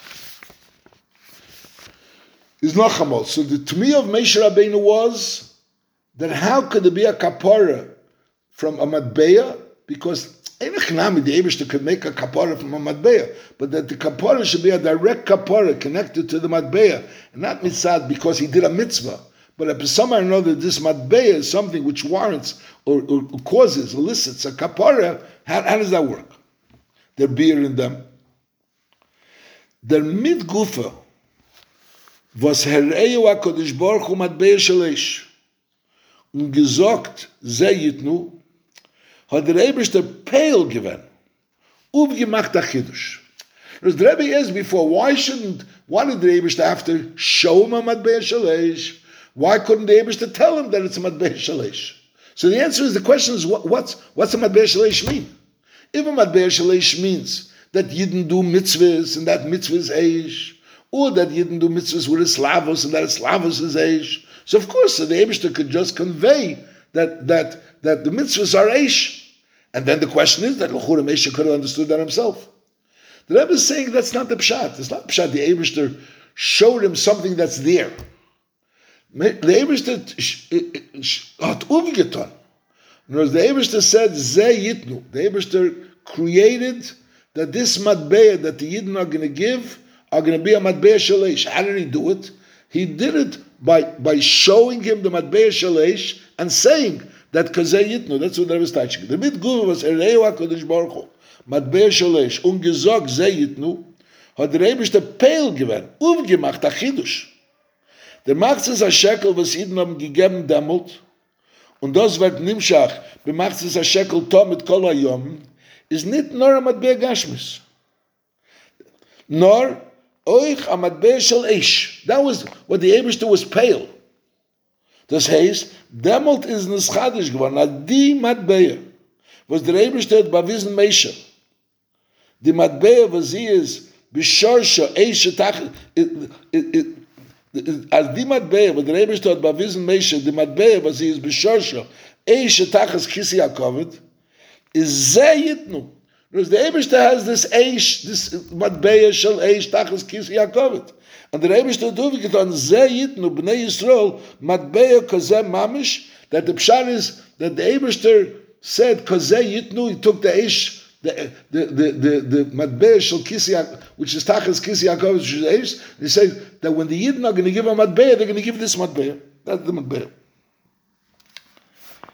Speaker 1: is nachamol. So the tmi of Moshe Rabbeinu was that how could there be a kapara from a matbeya? Because enechnami the Eibishter could make a kapara from a matbeya, but that the kapara should be a direct kapara connected to the matbeya, and not mitzad because he did a mitzvah, but if somehow or another this matbeya is something which warrants or, or causes, elicits a kapara. How, how does that work? Their beer in them. Their mitgufa was hereu HaKadosh Baruch Hu matbeya shalish. Und gesagt, sei jitnu, hat der Eibishter Peil given, uvgemacht a chidush. As the Rebbe asked before, why shouldn't, why did the Eibishter have to show him a matbeya shalish? Why couldn't the Eibishter tell him that it's a matbeya shalish? So the answer is, the question is, what, what's, what's a matbeya shalish mean? If a matbeya shalish means that you didn't do mitzvahs, and that mitzvah is eish, or that you didn't do mitzvahs with a slavos, and that a slavos is eish, so of course, so the Eibishter could just convey that that that the mitzvahs are eish, and then the question is that l'chura Moshe could have understood that himself. The Rebbe is saying that's not the pshat. It's not pshat. The Eibishter showed him something that's there. The Eibishter hat uvgeton. In other words, the Eibishter said ze yitnu. The Eibishter created that this matbeya that the Yidden are going to give are going to be a matbeya shalish. How did he do it? He did it by by showing him the matbeya shalish and saying that kazeh yitnu. That's what I was touching. The mitguv was hereu HaKadosh Baruch Hu matbeya shalish und gesagt ze yitnu. Hat der Eibishter Peil given, uvgemacht a chidush. Der Machzes a shekel was Yidden haben gegeben damut, und das wird nimshach b'machzes a shekel tom mit kol hayom, is nicht nur a matbeya gashmis, nor oich a matbeya shel eish. That was what the Eibishter was Peil. Das heißt, damut is nischadish geworden, a di matbeya was der Eibishter hat bewiesen Moshe. Die matbeya was sie is b'shorsha eish etach as di matbeya was der Eibishter hat bewiesen Moshe, die matbeya was sie is b'shorsha eish etachas kisi yakovet is ze yitnu. Because the Eibishter has this eish, this matbeya shel eish tachas kisi yakovet, and the Eibishter duvigeton ze yitnu b'nei Yisrael matbeya kozeh mamish. That the pshat is that the Eibishter said kozeh yitnu. He took the eish, the the the the, the matbeya shel kisi, which is tachas kisi yakovet, which is eish. He says that when the Yidden are going to give a matbeya, they're going to give this matbeya. That's the matbeya.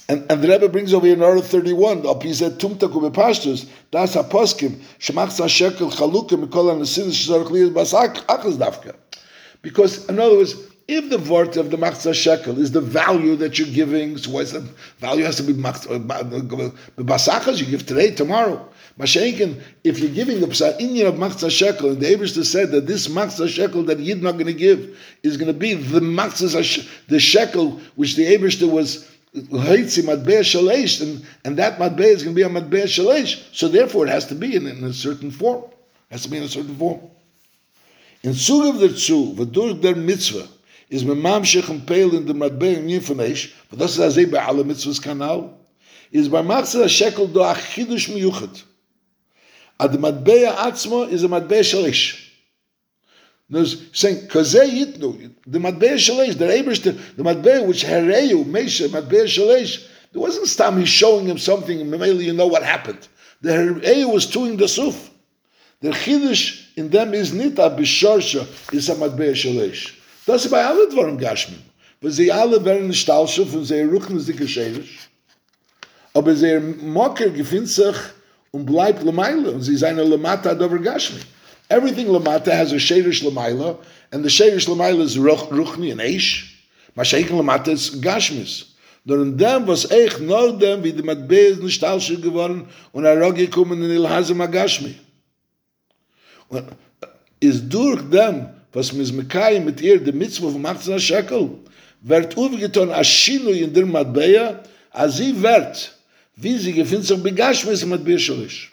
Speaker 1: And, and the Rebbe brings over here in order thirty-one, Al Pi said, Tumta Kube Pashtus, Das HaPoskim, Shemachza Shekel Chalukim, Mikol HaNesin, Shizor Chliyas Bas Achas Dafka. Because, in other words, if the word of the Machzah Shekel is the value that you're giving, so what's the value has to be Basachas, you give today, tomorrow. Mashenkin, if you're giving the Inyan of Machzah Shekel, and the Eibishter said that this Machzah Shekel that you're not going to give is going to be the Machzah, the Shekel, which the Eibishter was Haitzi Matbea Shalesh, and, and that Matbea is going to be a Matbea Shalesh. So therefore it has to be in, in a certain form. It has to be in a certain form. In Zugav der Zu, V'dur der Mitzvah, is memamshich and pale in the matbei and yinfanesh, but das is azay by alle mitzvahs kanal, is by machzah shekel do a chidush miyuchat. Ad the matbei atzmo is a matbei shalish. There's saying, kazeh yitnu, the matbei shalish, the Eibishter, the matbei which hereyu, meisha, matbei shalish, there wasn't stam he's showing him something, and maybe you know what happened. The hereyu was doing the suf. The chidush in them is nita b'shorsha, is a matbei shalish. Das ist bei allen Dvoren Gashmim. Weil sie alle werden in Stahlschof und sie ruchen sich geschädisch. Aber sie Mocker gefindt sich und bleibt Lamaila. Und sie seine Lamata dover Gashmi. Everything Lamata has a Shadish Lamaila, and the Shadish Lamaila is Ruchni and Eish. Mashiach Lamata is Gashmis. Nur in dem, was echt nur dem, wie die Matbeh ist in Stahlschof geworden und er auch gekommen in Ilhazim Agashmi. Und ist durch dem, was mis Mekai mit ihr, die Mitzvah von Machzah Shekel, wird aufgetan als Shinui in der Matbeya, als sie wird, wie sie gefindt sich begashmis im Matbeya Shalish.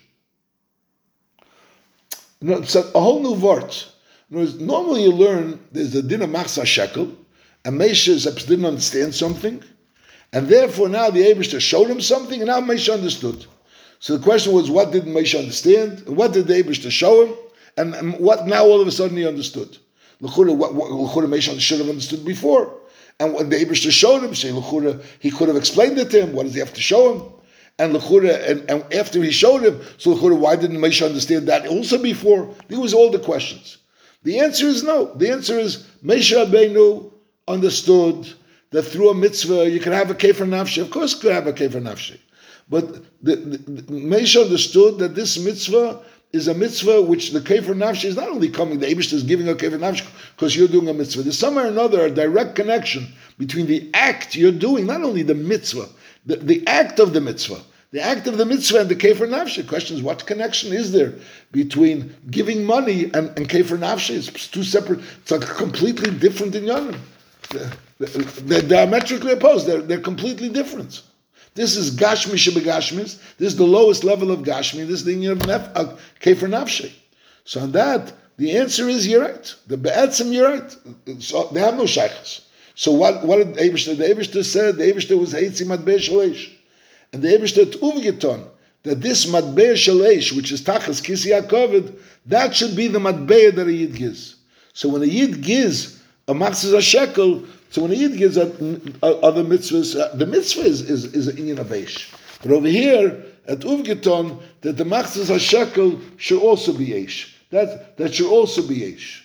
Speaker 1: It's a whole new word. Normally you learn, there's the din of Machzah Shekel, and Meisha didn't understand something, and therefore now the Eibishter showed him something, and now Meisha understood. So the question was, what did Meisha understand? And what did the Eibishter show him? And, and what now all of a sudden he understood? L'chura, what L'chura Meisha should have understood before. And when the Eibishter showed him, say L'chura, he could have explained it to him. What does he have to show him? And L'chura, and, and after he showed him, so L'chura, why didn't Meisha understand that also before? These was all the questions. The answer is no. The answer is Meisha Rabbeinu understood that through a mitzvah you can have a kefer nafshi. Of course, you could have a kefer nafshi, but the, the, the, Meisha understood that this mitzvah is a mitzvah which the kefer nafshi is not only coming, the Eibishter is giving a kefer nafshi because you're doing a mitzvah. There's somewhere or another a direct connection between the act you're doing, not only the mitzvah, the, the act of the mitzvah, the act of the mitzvah and the kefer nafshi. The question is, what connection is there between giving money and, and kefer nafshi? It's two separate, it's like completely different in Yonim. They're, they're diametrically opposed. They're, they're completely different. This is Gashmi Shebegashmis. This is the lowest level of Gashmi. This is the union of nef, uh, Kefer Nafshi. So on that, the answer is you're right. The Be'etzim, you're right. So they have no shaykhs. So what, what did the Eibishter? The Eibishter said, the Eibishter was Heitzi Matbei Shalesh. And the Eibishter Tuvgeton, that this Matbei Shalesh, which is Tachas Kisi HaKovid, that should be the Matbei that a Yid gives. So when a Yid gives a Machzah Shekel, so when a Yid gives other mitzvahs, uh, the mitzvah is, is, is an inyan of Eish. But over here, at Uvgeton, that the Machzah HaShekel should also be Eish. That, that should also be Eish.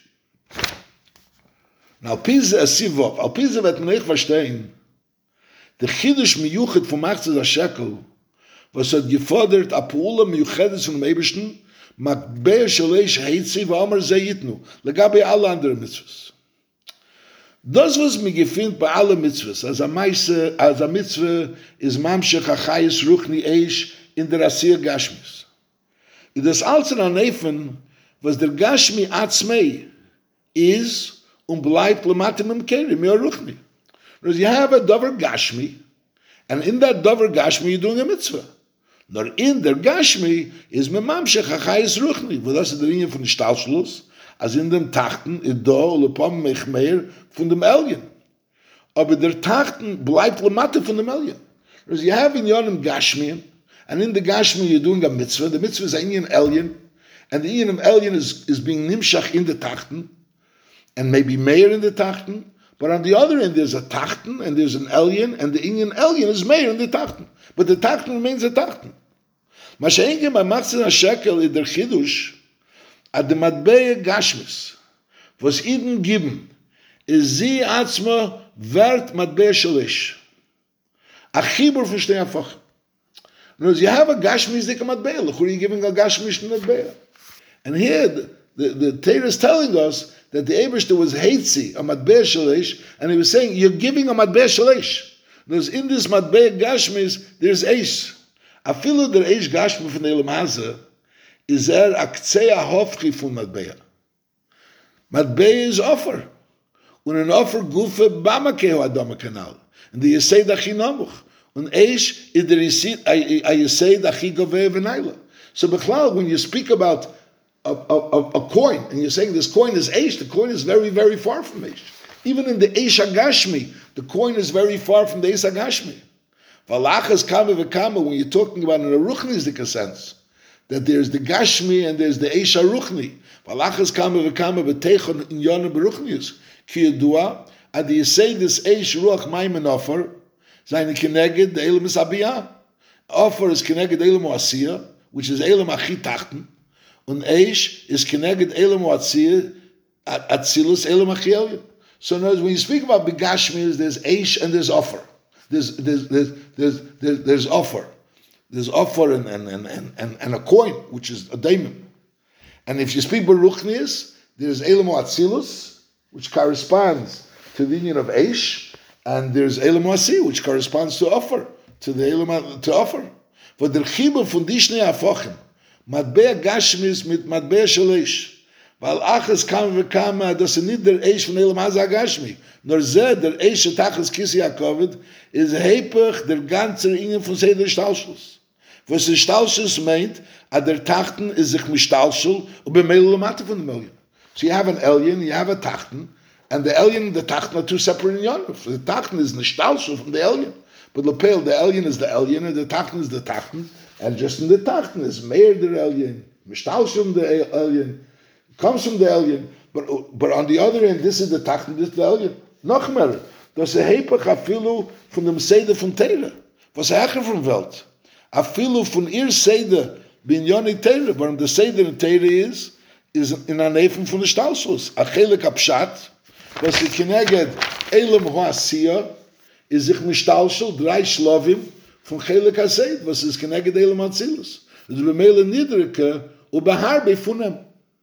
Speaker 1: Now, Piz Asivov, Al Piz vet Menech verstehen, the Chidush miyuchet von Machzah HaShekel, was hat gefordert, a Pula miyuchedes von dem Eibishten, Matbei Shalesh Heitzi v'amar zeyitnu, legabe alle andere mitzvahs. Das was mir gefindt bei alle mitzvahs, as a meise, as a mitzvah is mamshech achayis ruchni eish in der asir gashmis. It is also an efen was der gashmi atzmei is und bleibt lematim im kerim your ruchni. Because you have a dover gashmi, and in that dover gashmi you're doing a mitzvah. Nor in der gashmi is me mamshech achayis ruchni. Wo das ist der Linie von der Stahlschluss, als in dem Tachten, in do, lepom mechmeir, von dem Elien. Aber der Tachten bleibt lematte von dem Elien. Because you have in Yonim Gashmi, and in the Gashmi you're doing a mitzvah, the mitzvah is an Inyan Elien, and the Inyan Elien is, is being nimshach in the Tachten, and maybe meir in the Tachten, but on the other end there's a Tachten, and there's an Elien, and the Inyan Elien is meir in the Tachten. But the Tachten remains a Tachten. Masha'enke by Machzah HaShekel in der Chidush, at the Matbei Gashmis, was Eden given, is sie atzma wert Matbei Shalish. A chibur for shnei hafachim. In other words, you have a gashmis dik matbeya. Look, who are you giving a gashmis matbeya? And here, the, the, the Torah is telling us that the Eibishter was Heitzi, a matbeya shalish, and he was saying, you're giving a matbeya shalish. Because in this matbeya gashmis, there's eish. Afilu der eish gashmi from the Elam Hazeh is er aktsea hofchi from matbeya. Matbeya is offer. When an offer gufe bamakehu adama kanal. And the Yesed achi namuch. When eish is the receipt a Yesed achi goveh v'naila. So b'chlal, when you speak about a, a, a coin, and you're saying this coin is eish, the coin is very, very far from eish. Even in the eish agashmi, the coin is very far from the eish agashmi. Valachas kama v'kama, when you're talking about in a ruchnizdika sense, that there's the gashmi and there's the eish aruchni. Valachas kama v'kama v'teichon in yonah beruchnius. Ki yedua, ad yisei this eish ruach maimen offer, zayne keneged the elam is abiyah. Offer is keneged elam oasiyah, which is elam achi tachten, and eish is keneged elam oasiyah, atzilus elam achi elyon. So in other words, when you speak about begashmi, there's eish and there's offer. There's there's there's there's there's, there's offer. There's offer and and, and, and and a coin, which is a daimon. And if you speak beruchnius, there's elam atzilus, which corresponds to the union of eish, and there's elam asi, which corresponds to offer, to the elam to offer. For the chibur von dishnei afachim, matbeya gashmis mit matbeya shalish. Weil achas kam v'kama, das ist nicht der Eish von Elam Hazeh Agashmi. Nor zeh, der Eish etachas Kisi Yakovid, is hepech der ganze Ingen von Seder Stalschus. Was der Stalschus meint, at der Tachten is sich mishtalschul, und bemele lamate von dem Elyon. So you have an Elyon, you have a Tachten, and the Elyon and the Tachten are two separate in Yonuf. The Tachten is nishtalschul from the Elyon. But Lepel, the Elyon is the Elyon, and the Tachten is the Tachten, and just in the Tachten is Meir der Elyon, mishtalschul the Elyon, comes from the Elyon, but but on the other end, this is the Tachten, this is the Elyon. Noch mehr, das ist hepech afilu von dem Seder von Teire. Was hecher vom Welt? Afilu von ihr Seder bin Yoni Teire, warum der Seder in Teire ist, ist in einer Nefen von der Stalschus. Achelik Abshat, was sie keneged Elam Hoasiya, ist sich mit Stalschul, drei Schlovim von Chelik HaSeid, was ist keneged Elam Atzilus. Das ist bemele Niedrike und beharbe von ihm.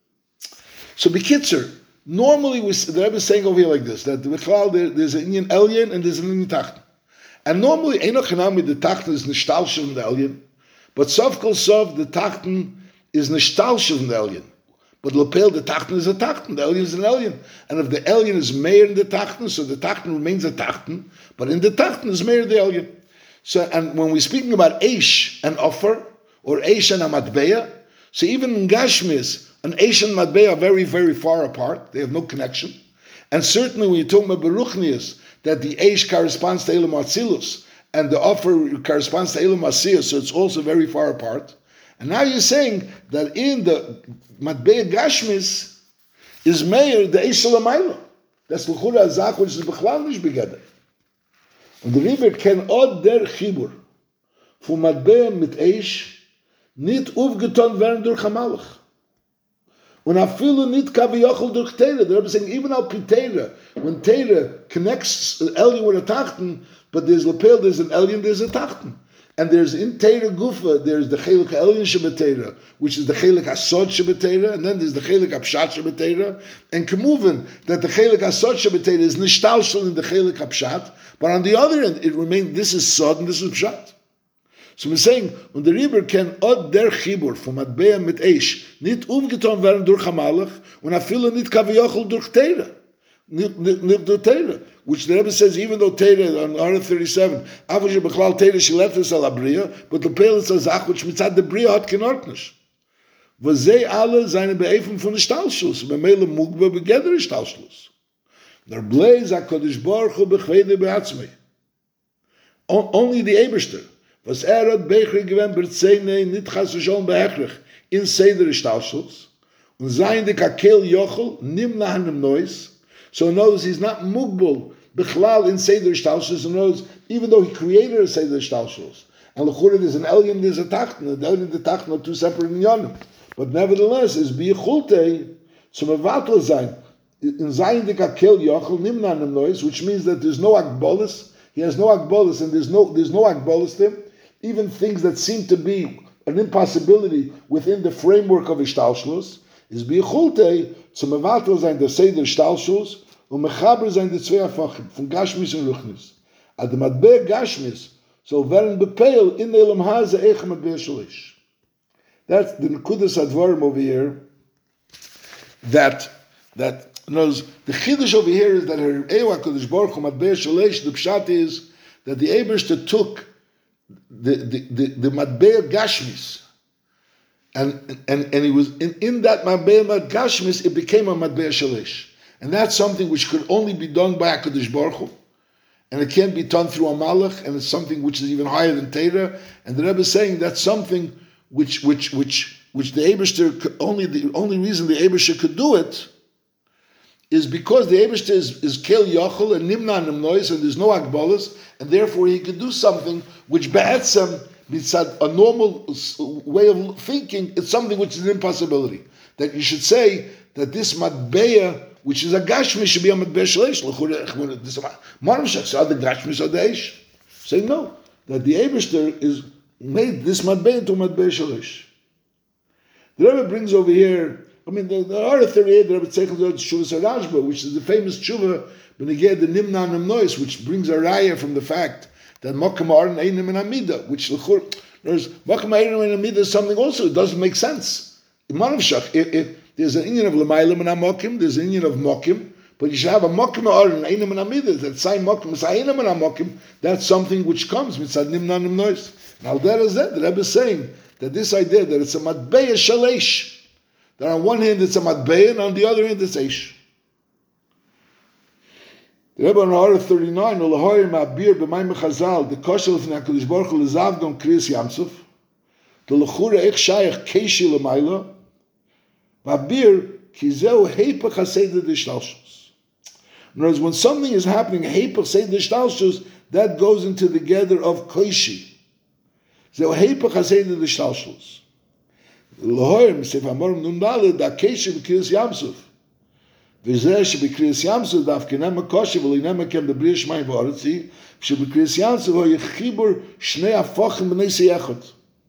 Speaker 1: So Bekitzer, normally we, the Rebbe is saying over here like this, that there, there's an Indian Elyon and there's an Indian Tachten. And normally, Enoch Hanami, the Tachten is Nishtalshel in the Elyon, but Sov Kol Sov, the Tachten is Nishtalshel in the Elyon. But Lepel, the Tachten is a Tachten, the Elyon is an Elyon. And if the Elyon is Meir in the Tachten, so the Tachten remains a Tachten, but in the Tachten is Meir the Elyon. So, and when we're speaking about Eish and Offer, or Eish and Amatbeya, so even in Gashmis, an Eish and Matbeya are very, very far apart. They have no connection. And certainly when you're talking about Beruchnius, that the Eish corresponds to Elam Atzilus, and the offer corresponds to Elam Asiyah, so it's also very far apart. And now you're saying that in the Matbeya Gashmis is Meir, the Eish Shalamayla. That's L'chura Azach, which is B'chlal Nish Begeder. And the Rebbe can od der Chibur, for Matbeya mit Eish, nicht aufgetan werden durch Hamalach. Und afilu nit kaviyochel durch Teire. The Rebbe is saying, even al pi Teire, when Teire connects Elyon with a Tachten, but there's Lepel, there's an Elyon, there's a Tachten. And there's in Teire Gufa, there's the Chelik Elyon Shebeteire, which is the Chelik Asod Shebeteire, and then there's the Chelik Apshat Shebeteire, and Kemuven, that the Chelik Asod Shebeteire is Nishtalshel in the Chelik Apshat, but on the other end, it remains, this is Sod and this is Pshat. So we're saying, when the Rebbe can od der Chibur from Matbeya mit Eish nicht umgetan werden durch Hamalach und afilo nicht kaviyochel durch Teire. Nicht, nicht, nicht durch Teire. Which the Rebbe says, even though Teire, on R thirty-seven, Avoshe Bechlal Teire Shiletes al Abriya, but the Pele says, ach, which mitzad the Bria hat kenortnish. Vazei alle seine Beefen von der Stalschluss, bemele Mugba begeder Stalschluss. Der Blaze HaKadosh Baruch Hu bechweide beatzmei. Only the Eberster. Was er hat Bechri gewinnt, Berzene, nicht chas v'sholem behechrich, in Seder Stalschus, und sein de Kakel Yochel, nimm lahanem Neus, so in other words, he's not mugbul, bechlal in Seder Stalschus, in other words, even though he created a Seder Stalschus, and l'chura there's an Elyon, there's a Tachten, and the Elyon and the Tachten are two separate inyanim, but nevertheless, is bi'chulte, zum Evatel sein, in sein de Kakel Yochel, nimm lahanem Neus, which means that there's no Akbolis, He has no agbolas, and there's no there's no agbolas to him. Even things that seem to be an impossibility within the framework of Ishtalshlus is bichulte to mevatel sein der Seder Ishtalshlus und mechaber sein der zwei Afachim von Gashmis und Ruchnis. Ad the matbeh Gashmis so werden bepeil in the Elam Haze Eich matbeh Shalish. That's the Nekudas Advarim over here. That that knows the Chiddush over here is that her Ewa Kodesh Baruch Hu matbeh Shalish. The pshat is that the Eibishter took the the the, the matbeh Gashmis, and and and it was in, in that matbeh Gashmis it became a matbeh Shalish, and that's something which could only be done by HaKadosh Baruch Hu, and it can't be done through a malach, and it's something which is even higher than Torah. And the Rebbe is saying that's something which which which which the Eibishter only the only reason the Eibishter could do it is because the Eibishter is, is Kel Yochel and Nimna Nimnois, and there's no Agbolas, and therefore he could do something which Be'etzem, mitzad a normal way of thinking, it's something which is an impossibility. That you should say that this Matbeya, which is a Gashmi, should be a Matbeya Shalish. Marmshach, are the Gashmis or the Eish? Say no, that the Eibishter is made this Matbeya into Matbeya Shalish. The Rebbe brings over here, I mean, there, there are thirty-eight Rebbe Tzeichel Shuvas HaRashba, which is the famous Shuvah, Beneged the Nimna Nimnois, which brings a raya from the fact that Mokum Aron Einim and Amida, which L'chur, there's Mokum Aron and Amida is something also, it doesn't make sense. In Manavshach, if, if there's an Indian of L'maylim and Amokim, there's an Indian of Mokim, but you should have a Mokum Aron Einim and Amida, that same Mokum is Einim and Amokim, that's something which comes with Nimna Nimnois. Now there is that, the Rebbe is saying that this idea that it's a Matbeya Shalesh, that on one hand it's a matbeh, and on the other hand it's eish. The Rebbe on Hara thirty-nine, Olahoyer ma'abir b'mayim chazal, the koshel of HaKadosh Baruch Hu l'zavgon kriyas yamsuf, the l'chura eich shayach keishi l'mayla, ma'abir ki zeu heipach ha-seder d'ishtalshus. In other words, when something is happening, heipach seder d'ishtalshus, that goes into the gather of keishi. Zeu heipach ha-seder d'ishtalshus. Lohoim Seif Amorim Nun Daled Da Keshe B'Kriyas Yamsuf V'zeh Sheb'Kriyas Yamsuf Daf Kenem HaKoshe V'Linem Kem B'Briya Shmai V'Aretzi Sheb'Kriyas Yamsuf Ho Yechibur Shnei Afochim B'nei Seyechot.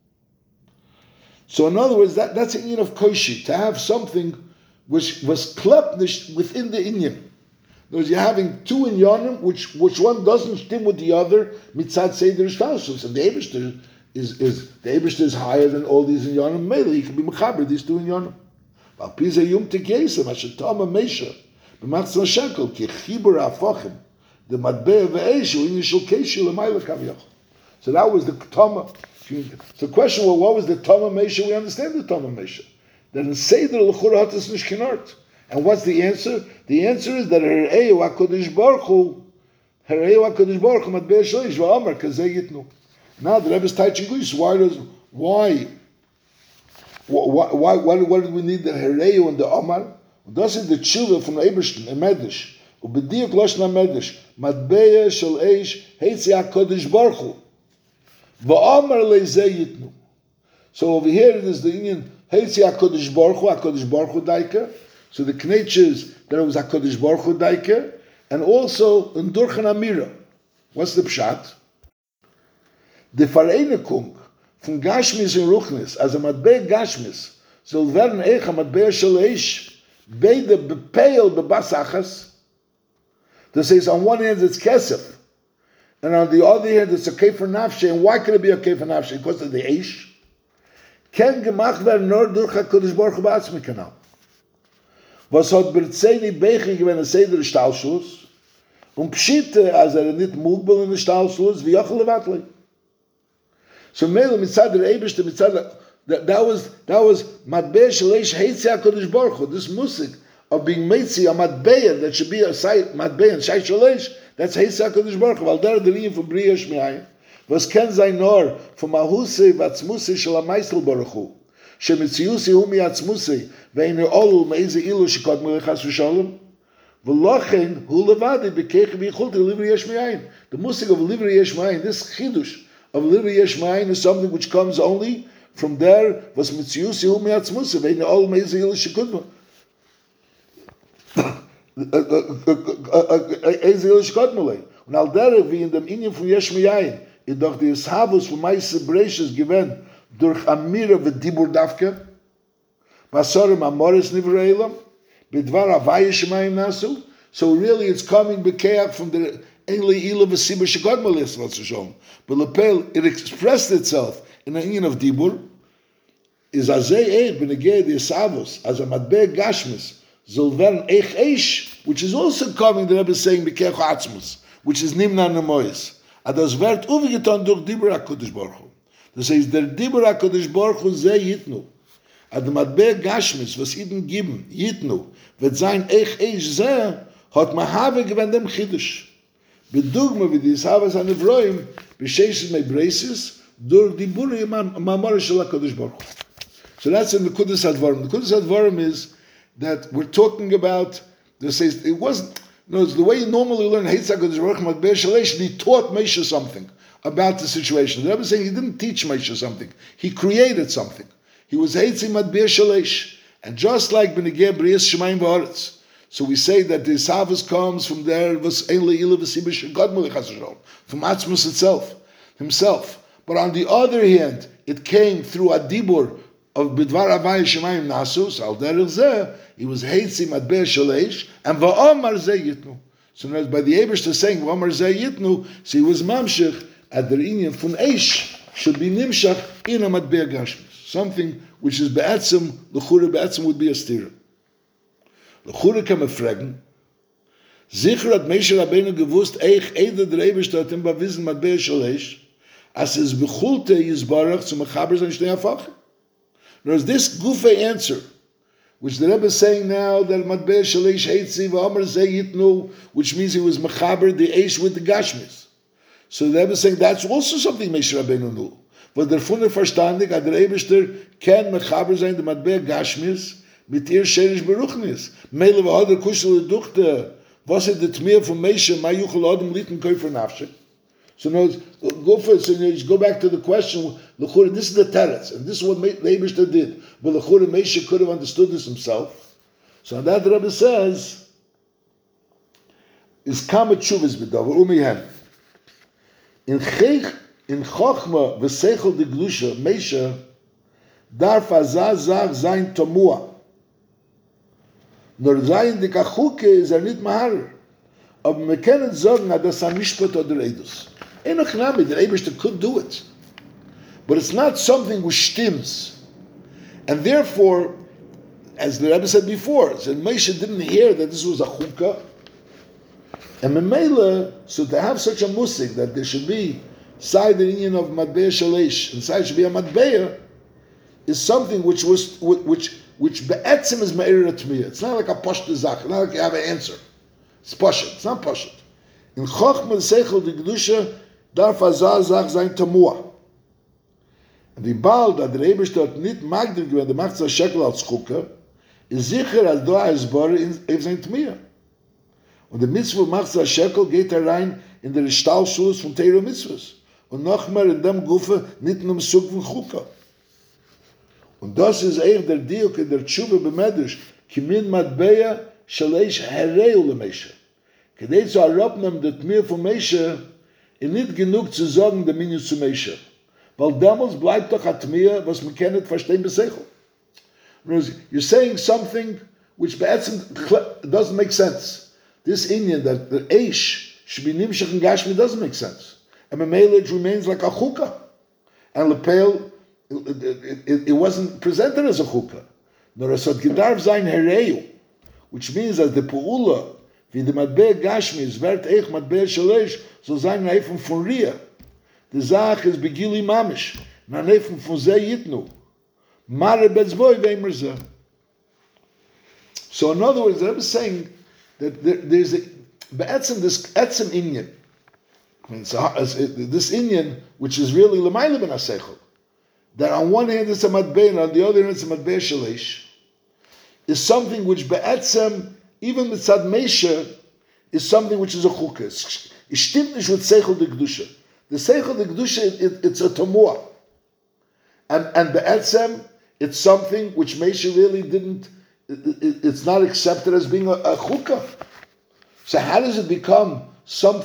Speaker 1: So in other words, that, that's an Inyan of Koshi, to have something which was klepnish within the Inyan. In other words, you're having two Inyanim, which which one doesn't stim with the other, mitzad Seder Shtalshus, and the Eibishter Is is the Eibishter is higher than all these in Yonim? Maybe he can be mechaber these two in Yonim. But Pisa Yum Tekesem Ashetama Mesha B'Matzla Shekel Ki Chibur Afochim the Matbeh Ve'eshu in Yishul Keshu L'Mayla Kaviyach. So that was the Tama. So the question was, what was the Tama Mesha? We understand the Tama Mesha. That in Seder L'Chura Hatas Nishkinart. And what's the answer? The answer is that her Eyu HaKodesh Baruch Hu her Eyu HaKodesh Baruch Hu Matbeh Shalish V'Amar Kazeh Yitnu. Now the Rebbe is teaching Gush. Why does why why why why why do we need the Hereu and the Omar? Doesn't the Tshuva from the Eibishter and Medish ubediak loshna Medish matbeya shel eish heitzi HaKodesh Baruch Hu v'Omar leizeh yitnu. So over here it is the Indian heitzi HaKodesh Baruch Hu HaKodesh Baruch Hu daika. So the Knetch is that it was HaKodesh Baruch Hu daika, and also in Durchan Amira. What's the pshat? The Vereinigung von Gashmis und Ruchnis, also Matbeh Gashmis, soll werden eich am Matbeh Shalish, beide bepeil bebasachas. That says on one hand it's Kesef, and on the other hand it's a Kefer Nafshe. And why could it be a Kefer Nafshe? Because of the Eish. Ken gemacht werden nur durch HaKadosh Baruch Hu ba'atzmi kanal. Was hat Berzeni Beichi gewinn a Seder Shtalshus, und Pshite, als er nicht mugbel in der Shtalshus, wie Yochel Levatli. So Mele mitzad der Eibishter mitzad that that was that was matbeh shleish heitzi HaKadosh Baruch Hu. This musik of being meitzi a matbeh that should be a site matbeh and shai shleish, that's heitzi HaKadosh Baruch Hu. Weil der der Linie von Briya Shmei was ken sein nor von Mahusei v'atzmusei shel HaMeisel Baruch Hu shemitziusi hu mi'atzmusei ve'inu olu me'ize ilu shekot melechas v'shalom v'lochen hu levadi b'keich v'yichulti livri yesh me'ayin. The musik of livri yesh me'ayin, this chidush of livri yesh me'ayin is something which comes only from there. Was mitziusi hu mi'atzmusei ve'inu olu me'ize ilu shekot Eze ilu shekot melech Und all derer, wie in dem Ingen von Yesh Miyayin, ist doch die Ishavus von Meise Breishes gewinnt durch Amira und Dibur Davke, Vasorim Amoris Nivreilam, Bidvar Avaya Shemayim Nasu. So really it's coming Bekeach from the Enli Ila V'Sibur Shekod Malis Vatsashom. But Lepel, it expressed itself in the Ingen of Dibur, is Azei Eid Benegei the Ishavus, as a Matbeh Gashmis, Zolvern Eich Eish, which is also coming, the Rebbe is saying, Bekeach Atzmus, which is Nimna Nemois. And das wird uvegetan durch Dibur HaKadosh Baruch Hu. Das heißt, der Dibur HaKadosh Baruch Hu sei Yitnu. Ad Matbeh Gashmis, was Iden geben, Yitnu, wird sein Eich Eish Zeh, hat Mahave gewend dem Chiddush. Bedugma, wie die Ishavas an Evroim, B'Sheishes Mei Breisis, durch die Buri Mamor Shel HaKadosh Baruch Hu. So that's in the Kudus Advarim. The Kudus Advarim is that we're talking about, this says, it wasn't, no, it's the way you normally learn Heitzah HaKadosh Baruch Hu, Matbeh Shalesh, he taught Moshe something about the situation. The Rebbe is saying he didn't teach Moshe something. He created something. He was Heitzah Matbeh Shalesh. And just like Benegeh Brias Shemayim V'Aretz, so we say that the Ishavus comes from there, was Ein Le'ila V'Sibur Shekod Malis Vatsashom, from Atzmus itself, himself. But on the other hand, it came through a Dibur of Bidvar Avaya Shemayim Nasus, Al Derech Zeh, he was Heitzim Matbeh Shalesh, and Va'omar Zeh Yitnu. So now by the Ebershter saying Va'omar Zeh Yitnu, so he was Mamshech at the Inyan Fun Eish should be Nimshach in a Matbeh Gashmis. Something which is Be'etzim, L'chure Be'etzim would be a stira. L'chure kann man fragen, sicher hat Moshe Rabbeinu gewusst, Eich Eder der Ebershter hat ihm bewiesen Matbeh Shalesh, as es Bechulte Yisbarach zum Mechaber sein Shnei Afach. There's this goofy answer, which the Rebbe is saying now that Matbeh Shalesh Heitzi v'Amar Zeh Yitnu, which means he was Mechaber the Eish with the Gashmis. So the Rebbe is saying that's also something Moshe Rabbeinu knew. But der Funde verstandig, hat der Ebershter kann Mechaber sein the Matbeh Gashmis mit ihr Sherish Beruchnis. Meile v'Hader Kushel Duchte, was ist der Tmir von Moshe, ma yuchel Adam liten Käufer Nafshe? So now, go for it. So now just go back to the question. This is the teretz, and this is what the Ebershter did. But L'chura Moshe could have understood this himself. So that Rebbe says is kama tshuvas b'davar umihem. In chech in chochma v'seichel de gdusha Moshe darf azah zach zayin tomua. Nor zayin de kachuke is er nicht mahar. Aber man kann nicht sagen, dass das ein Mishpat oder Eidus. Enoch Nami, the Ebershter could do it. But it's not something which stims. And therefore, as the Rebbe said before, said Moshe didn't hear that this was a chukah. And Memela, so to have such a musik, that there should be side the union of Matbeh Shalesh, and side should be a Matbeh, is something which was, which, which be'etzim is me'er atmiyah. It's not like a pashta zach, it's not like you have an answer. It's pashut, it's not pashut. In chochma seichel de gedusha, darf azah zach sein tamua. Und die Baal, da der Ebershter hat nicht magdir gewinnt, der macht so Shekel als Chuka, ist sicher, als da ist Bore, in sein Tmiyah. Und der Mitzvah macht so Shekel, geht rein in der Stahlschuss von Teiro Mitzvahs. Und noch mehr in dem Gufe, nicht nur im Zug von Chuka. Und das ist echt der Diok in der Tshuva bemedrisch, kimin matbeya shalesh hereu le Moshe. Kedei zu arabnem det Tmiyah von Moshe, in nicht genug zu sagen, der Minus zu Moshe. Weil damals bleibt doch Atmiyah, was man kann nicht verstehen, besechel. You're saying something which doesn't make sense. This Indian, that the Eish should be Nimshach and Gashmi, doesn't make sense. And Memela, it remains like a chukah. And Lepel, it, it, it, it wasn't presented as a chukah. Nor as a gedarv zayin hereu, which means that the Pu'ula, wie the Matbeh Gashmi, is vert eich Matbeh Shalesh, so zayin reifem von Riyah. The Zach is begili mamish. Na nefen von Zeh Yitnu. Mare betzboy veimer Zeh. So in other words, I was saying that there, there's a be'etzim, this etzim inyan. I mean, so, this inyan, which is really l'mayla ben asechel, that on one hand it's a matbeh, and on the other hand it's a matbeh shalish, is something which be'etzim, even mitzad Moshe, is something which is a chukah. It stimmt nicht with seichel de kedusha. The Seichel de Kedusha, it, it's a Tomua. And, and Be'etzem, it's something which Moshe really didn't, it, it, it's not accepted as being a, a Chukah. So how does it become something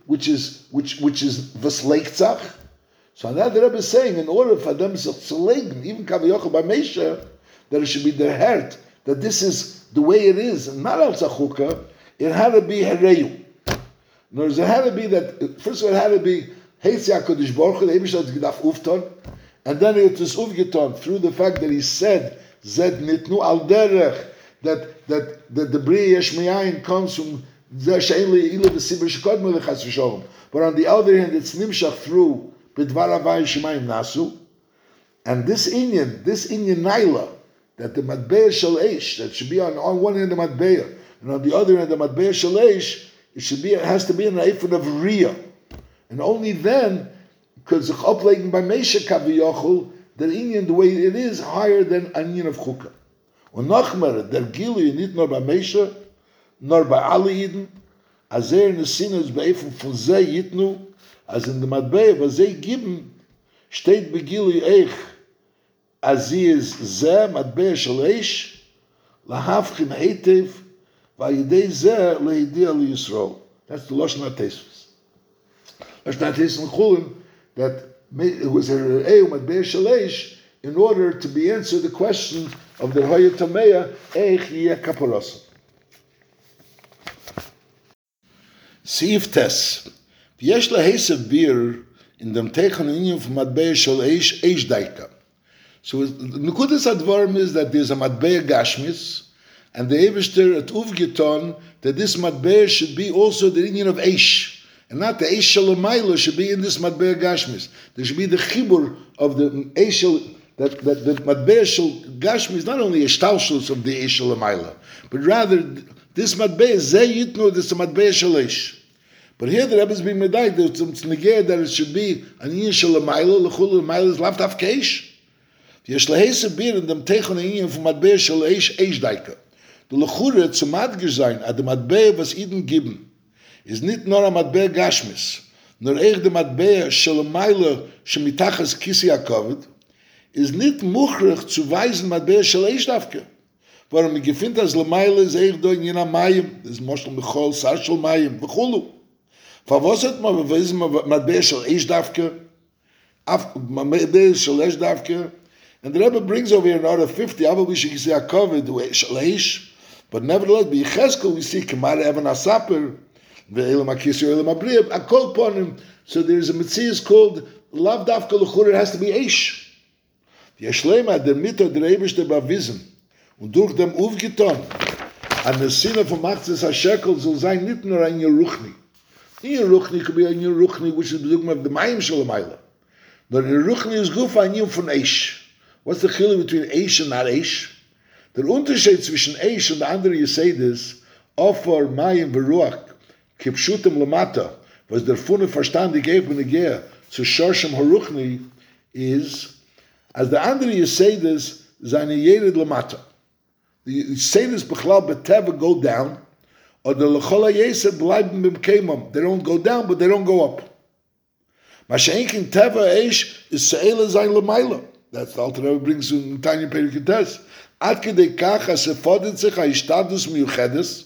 Speaker 1: which is which which is Vasleitzach. So now the Rebbe is saying, in order for them to legen, even Kaviyachol by Mesha, that it should be their heart, that this is the way it is, and not al Tzachukah, it had to be Hereu. In other words, it had to be that, first of all, it had to be Heitzi HaKadosh Baruch Hu, the Eibishter hat gedaf ufton, and then it was ufgeton through the fact that he said, Zed nitnu al derech, that, that, that the Bri Yesh Me'ayin comes from Zeh she'en le'ilu v'sibur shekodmu l'chas v'sholom. But on the other hand, it's nimshach through B'dvar Havai Shemayim Nasu, and this Inyan, this Inyan Naila, that the Matbeya Shel Eish, that should be on, on one end the Matbeya, and on the other end the Matbeya Shel Eish, it should be, it has to be in the Eifon of Riyah. And only then, because the Choplegen by Mesha Kaviyachol, the Inyan, the way it is, higher than Inyan of Chukah. Und Nachmer, der Gilu, nicht nur bei Mesha, nor by Ali Eden, Azer in the Sinners bei Eifon von Zeh Yitnu, as in the Matbeya, was they given, steht Begili Eich, as he is Zeh, Matbeya Shel Eish, Lahavchin Heitev, Vayidei Zeh, Lehidia Li Yisrael. That's the Lashon HaTesvus. Lashon HaTesvus Chulin, that it was a Re'eu Matbeya Shel Eish, in order to be answered the question of the Hoya Tameya, Eich Yeh Kaparasa. Siv Tes. Yesh lahesev beer in dem Teichon Inyan from Matbeya Shel Eish, Eish Daika. So the Nekudas Advarim is that there's a Matbeya Gashmis, and the Eibishter at Uvgeton that this Matbeya should be also the Inyan of Eish, and not the Eish Shel Amayla should be in this Matbeya Gashmis. There should be the Chibur of the Eish Shel, that, that the Matbeya Shel Gashmis is not only a Shtalshus of the Eish Shel Amayla, but rather this Matbeya, Zeh Yitnu, this is a Matbeya Shel Eish. But here the Rebbe is being medayed that it's negay that it should be an inyan shel amayla, lechul amayla is lav taf keish. Yesh lahese bir in dem teichon inyan from Matbeya shel eish eish daika. The lechure zum adgish sein ad dem Matbeya was Iden geben is nicht nur a Matbeya gashmis, nor eich dem Matbeya shel amayla shemitachas kisi hakovet is nicht muchrich zu weisen Matbeya shel eish dafke. Warum ich gefind as lamayla is eich do in jena mayim, is moshel mechol sar shel mayim, v'chulu. Verwasset man beweisen Matbeya Shel Eish Davke, Matbeya Shel Eish Davke, and the Rebbe brings over here another fifty. Aval we should see a covered Shel Eish, but nevertheless, by Yechezkel we see Kemar Evan Asaper, ve'elam HaKisyo elam HaBriyah, a kol ponim. So there is a Metzias called Lav Davke L'chur. It has to be Eish. Yeshlema der Mito der Eibishter Bavizim und durch dem Uvgeton an der Sinne von Machzes HaShekel soll sein nicht nur ein Yeruchni. In Yeruchni could be in Yeruchni, which is the of the Mayim Shel Amayla. But Yeruchni is good for a new from Eish. What's the chiluk between Eish and not Eish? The Unterschied zwischen Eish and the andere you say this, Ofor Mayim Veruach, Kipshutem Lamata, was der Funne verstandig eben Negea zu Shorshem Haruchni, is, as the andere you say this, Zane Yered Lamata. You say this Bechlal Beteva go down, or the L'chol HaYesed bleiben bim Keimam. They don't go down, but they don't go up. Masha'enkin Teva Eish is Se'ela Zayin L'mayla. That's the Alter Rebbe brings in Tanya Perikutes. Ad kedei kach ha-sefodet sich ha-ishtadus miyuchedes,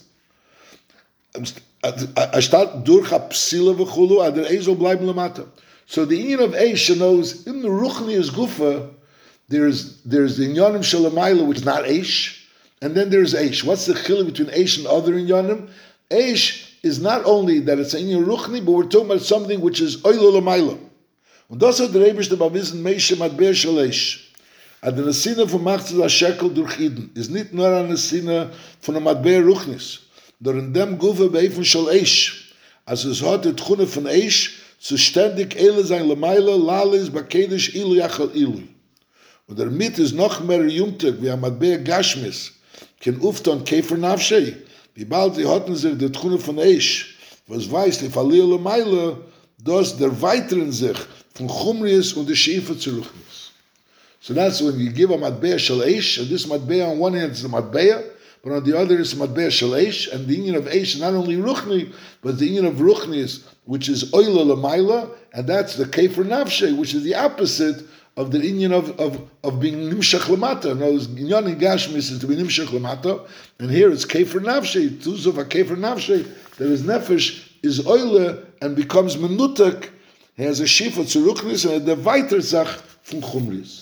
Speaker 1: ha-ishtad durch ha-psila v'chulu, ad der Ezel bleiben lamata. So the Inyan of Eish knows, in the Ruchni is Gufa, there's, there's the Inyanim Shel Amayla, which is not Eish, and then there's Eish. What's the chiluk between Eish and other Inyanim? Eish is not only that it's Inyan Ruchni, but we're talking about something which is Oilo Lamayla. Und das hat der Eibishter bewiesen, Meishe Matbeya Shel Eish. Ad der Nesina von Machzes HaShekel durch Iden ist nicht nur eine Nesina von der Matbeya Ruchnis, nur in dem Gufe beifun Shel Eish. Also es hat die Tchune von Eish zu ständig Eile sein Lamayla, Lalis, Bakedish, Ilu, Yachal, Ilu. Und damit ist noch mehr Jumtag, wie am Matbeya Gashmis, kein Ufton Kefer Nafshei, wie bald sie hatten sich die Tchune von Eish, was weiß, die Falil Lamayla, das der weiteren sich von Chumrius und der Schiefe zu Luchnis. So that's when you give a Matbeya Shel Eish, and this Matbeya on one hand is a Matbeya, but on the other is Matbeya Shel Eish, and the Inyan of Eish is not only Ruchni, but the Inyan of Ruchni is, which is Oila Lamayla, and that's the Kefer Nafshei, which is the opposite of the Inyan of, of, of being Nimshach Lamata. No, Inyan in Gashmis is to be Nimshach Lamata, and here it's Kefer Nafshei, Tuzov a Kefer Nafshei, that his Nefesh is Oila and becomes menutek, he has a shifa zu Ruchnis and the weiter Sach von Chumris.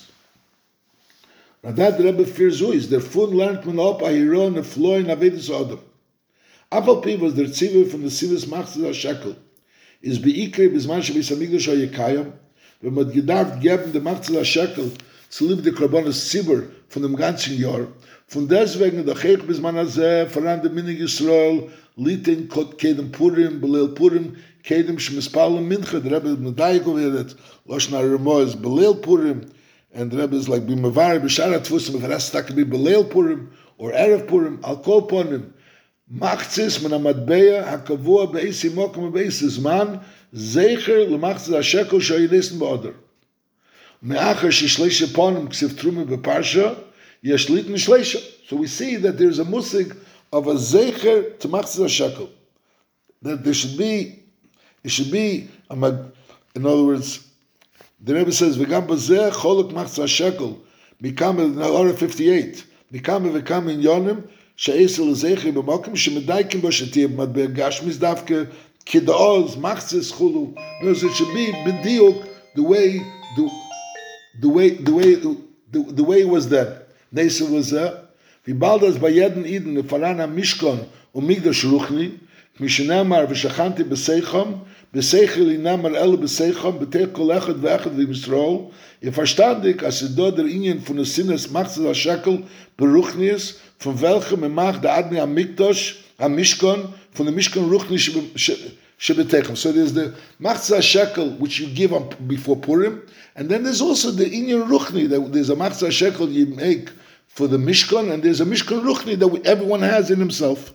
Speaker 1: Now that Rebbe fears who is, der Fun lernt man up a hero and a flow in Avedis Adam. Apal Pi was der Zivu from the Sivas Machzes HaShekel, is beikre bis manche bis Amigdash HaYekayam, wenn man gedarft geben der Machzes HaShekel zu lieb der Korbanos Zibur von dem ganzen Jahr, von deswegen der Chech bis man azeh, voran der Minig Yisrael, Litin kot Kedem Purim, Belel Purim, Kedem Shmispalem Mincha, the Rebbe Medayiko vedet, Loshna Remo is Belel Purim, and the Rebbe is like Bimavari, B'Sharat Tfusim, if it has to be Belel Purim, or Erev Purim, Al Kol Ponim, Machzis min amadbeya hakavua beisi mokum beisi zman zecher lemachzis hashekel shayilisen ba'odar. Me'achar shishleisha ponim ksiv trumi beparsha yeshliten shleisha. So we see that there's a musig of a zecher to machzis hashekel. That there should be, it should be, a mag, in other words, the Rebbe says v'gam bazeh cholok machzis hashekel mikam in Orah fifty-eight mikam v'kam in yonim she'esel zecher b'mokim shemedaikim bo shetiyah b'madbeya gashmis davke kid'oz machzis chulu. No, so it should be b'diuk the way the the way the way the, the, the way it was then. Nesa was there. V'baldas b'yeden eden lefarana mishkon u'migdash ruchni mishenamar v'shachanti b'seicham b'seichel inamar el b'seicham b'teich kol echad v'echad v'misrol. Ihr verstandig, als es dort der Ingen von der Sinnes Machzes HaShekel beruchnis, von welchem er macht der Admi am Mikdosh, am Mishkan, von der Mishkan Ruchni Shebetechem. So there's the Machzes HaShekel, which you give on before Purim, and then there's also the Inyan Ruchni, that there's a Machzes HaShekel you make for the Mishkan, and there's a Mishkan Ruchni that we, everyone has in himself.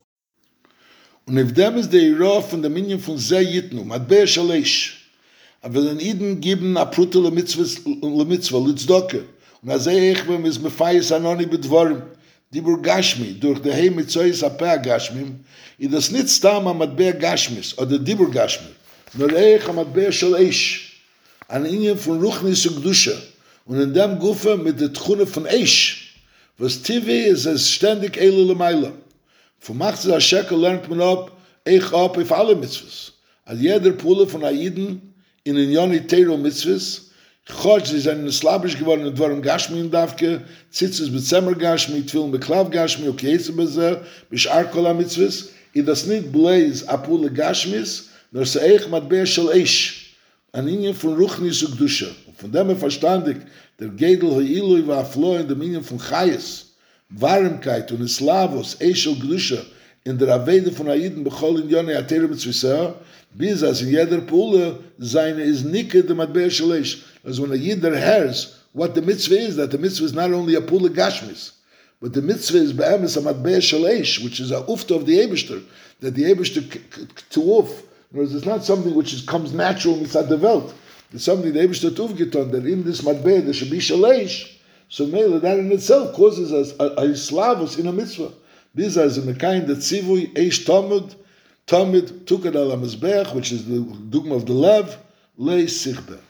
Speaker 1: Und if them is the Ira von der Minyan von Zeh Yitnu, Matbea Shalesh, aber den Iden geben a Prute le Mitzvah, le Mitzvah, Litzdocke, und als er Echwem ist Mefayis Anoni bedvorim, Dibur Gashmi, durch der Hei Mitzois Apea Gashmim, i das nicht stam am Matbea Gashmis, oder Dibur Gashmi, nur Eich am Matbea Shalesh, an Ingen von Ruchnis und Gdusha, und in dem Gufe mit der Tchune von Eish, was Tivi ist es ständig Eile le Meile. Von Machzes HaShekel lernt man ab, Eich ab auf alle Mitzvahs. Als jeder Pule von Aiden in den Yoni Teiro Mitzvahs, Chod, sie sind in Slavisch geworden, und warum Gashmi in Davke, Zitzes Bezemer Gashmi, Twillen Beklav Gashmi, okay, Yese Bezer, Bishar Kola Mitzvahs, i das nicht Blaze Apule Gashmis, nur se Eich Matbea Shel Eish, an Ingen von Ruchnis und Gdusha. Und von dem er verstandig, der Gedel Ho'ilui war Aflo in dem Ingen von Chayes, Warmkeit und Slavos, Eichel Gdusha, in der Avede von Aiden bechol in Yoni Atero Mitzvah, bis as in jeder Pule, seine is Nike de Matbea Shalesh. As when a Yidder hears what the mitzvah is, that the mitzvah is not only a Pule Gashmis, but the mitzvah is Be'emes a Matbea Shalesh, which is a ufta of the Eibishter, that the Eibishter to uf. In other words, it's not something which is, comes natural mitzad the Welt. It's something the Eibishter to ufgeton, that in this Matbea there should be Shalesh. So Mele, that in itself causes us a, a, a slavos in a mitzvah. These are the kind that Tzivui, Eish Talmud, Talmud, Tukad al HaMizbeach, which is the dogma of the Lev, Lei Sichbeh.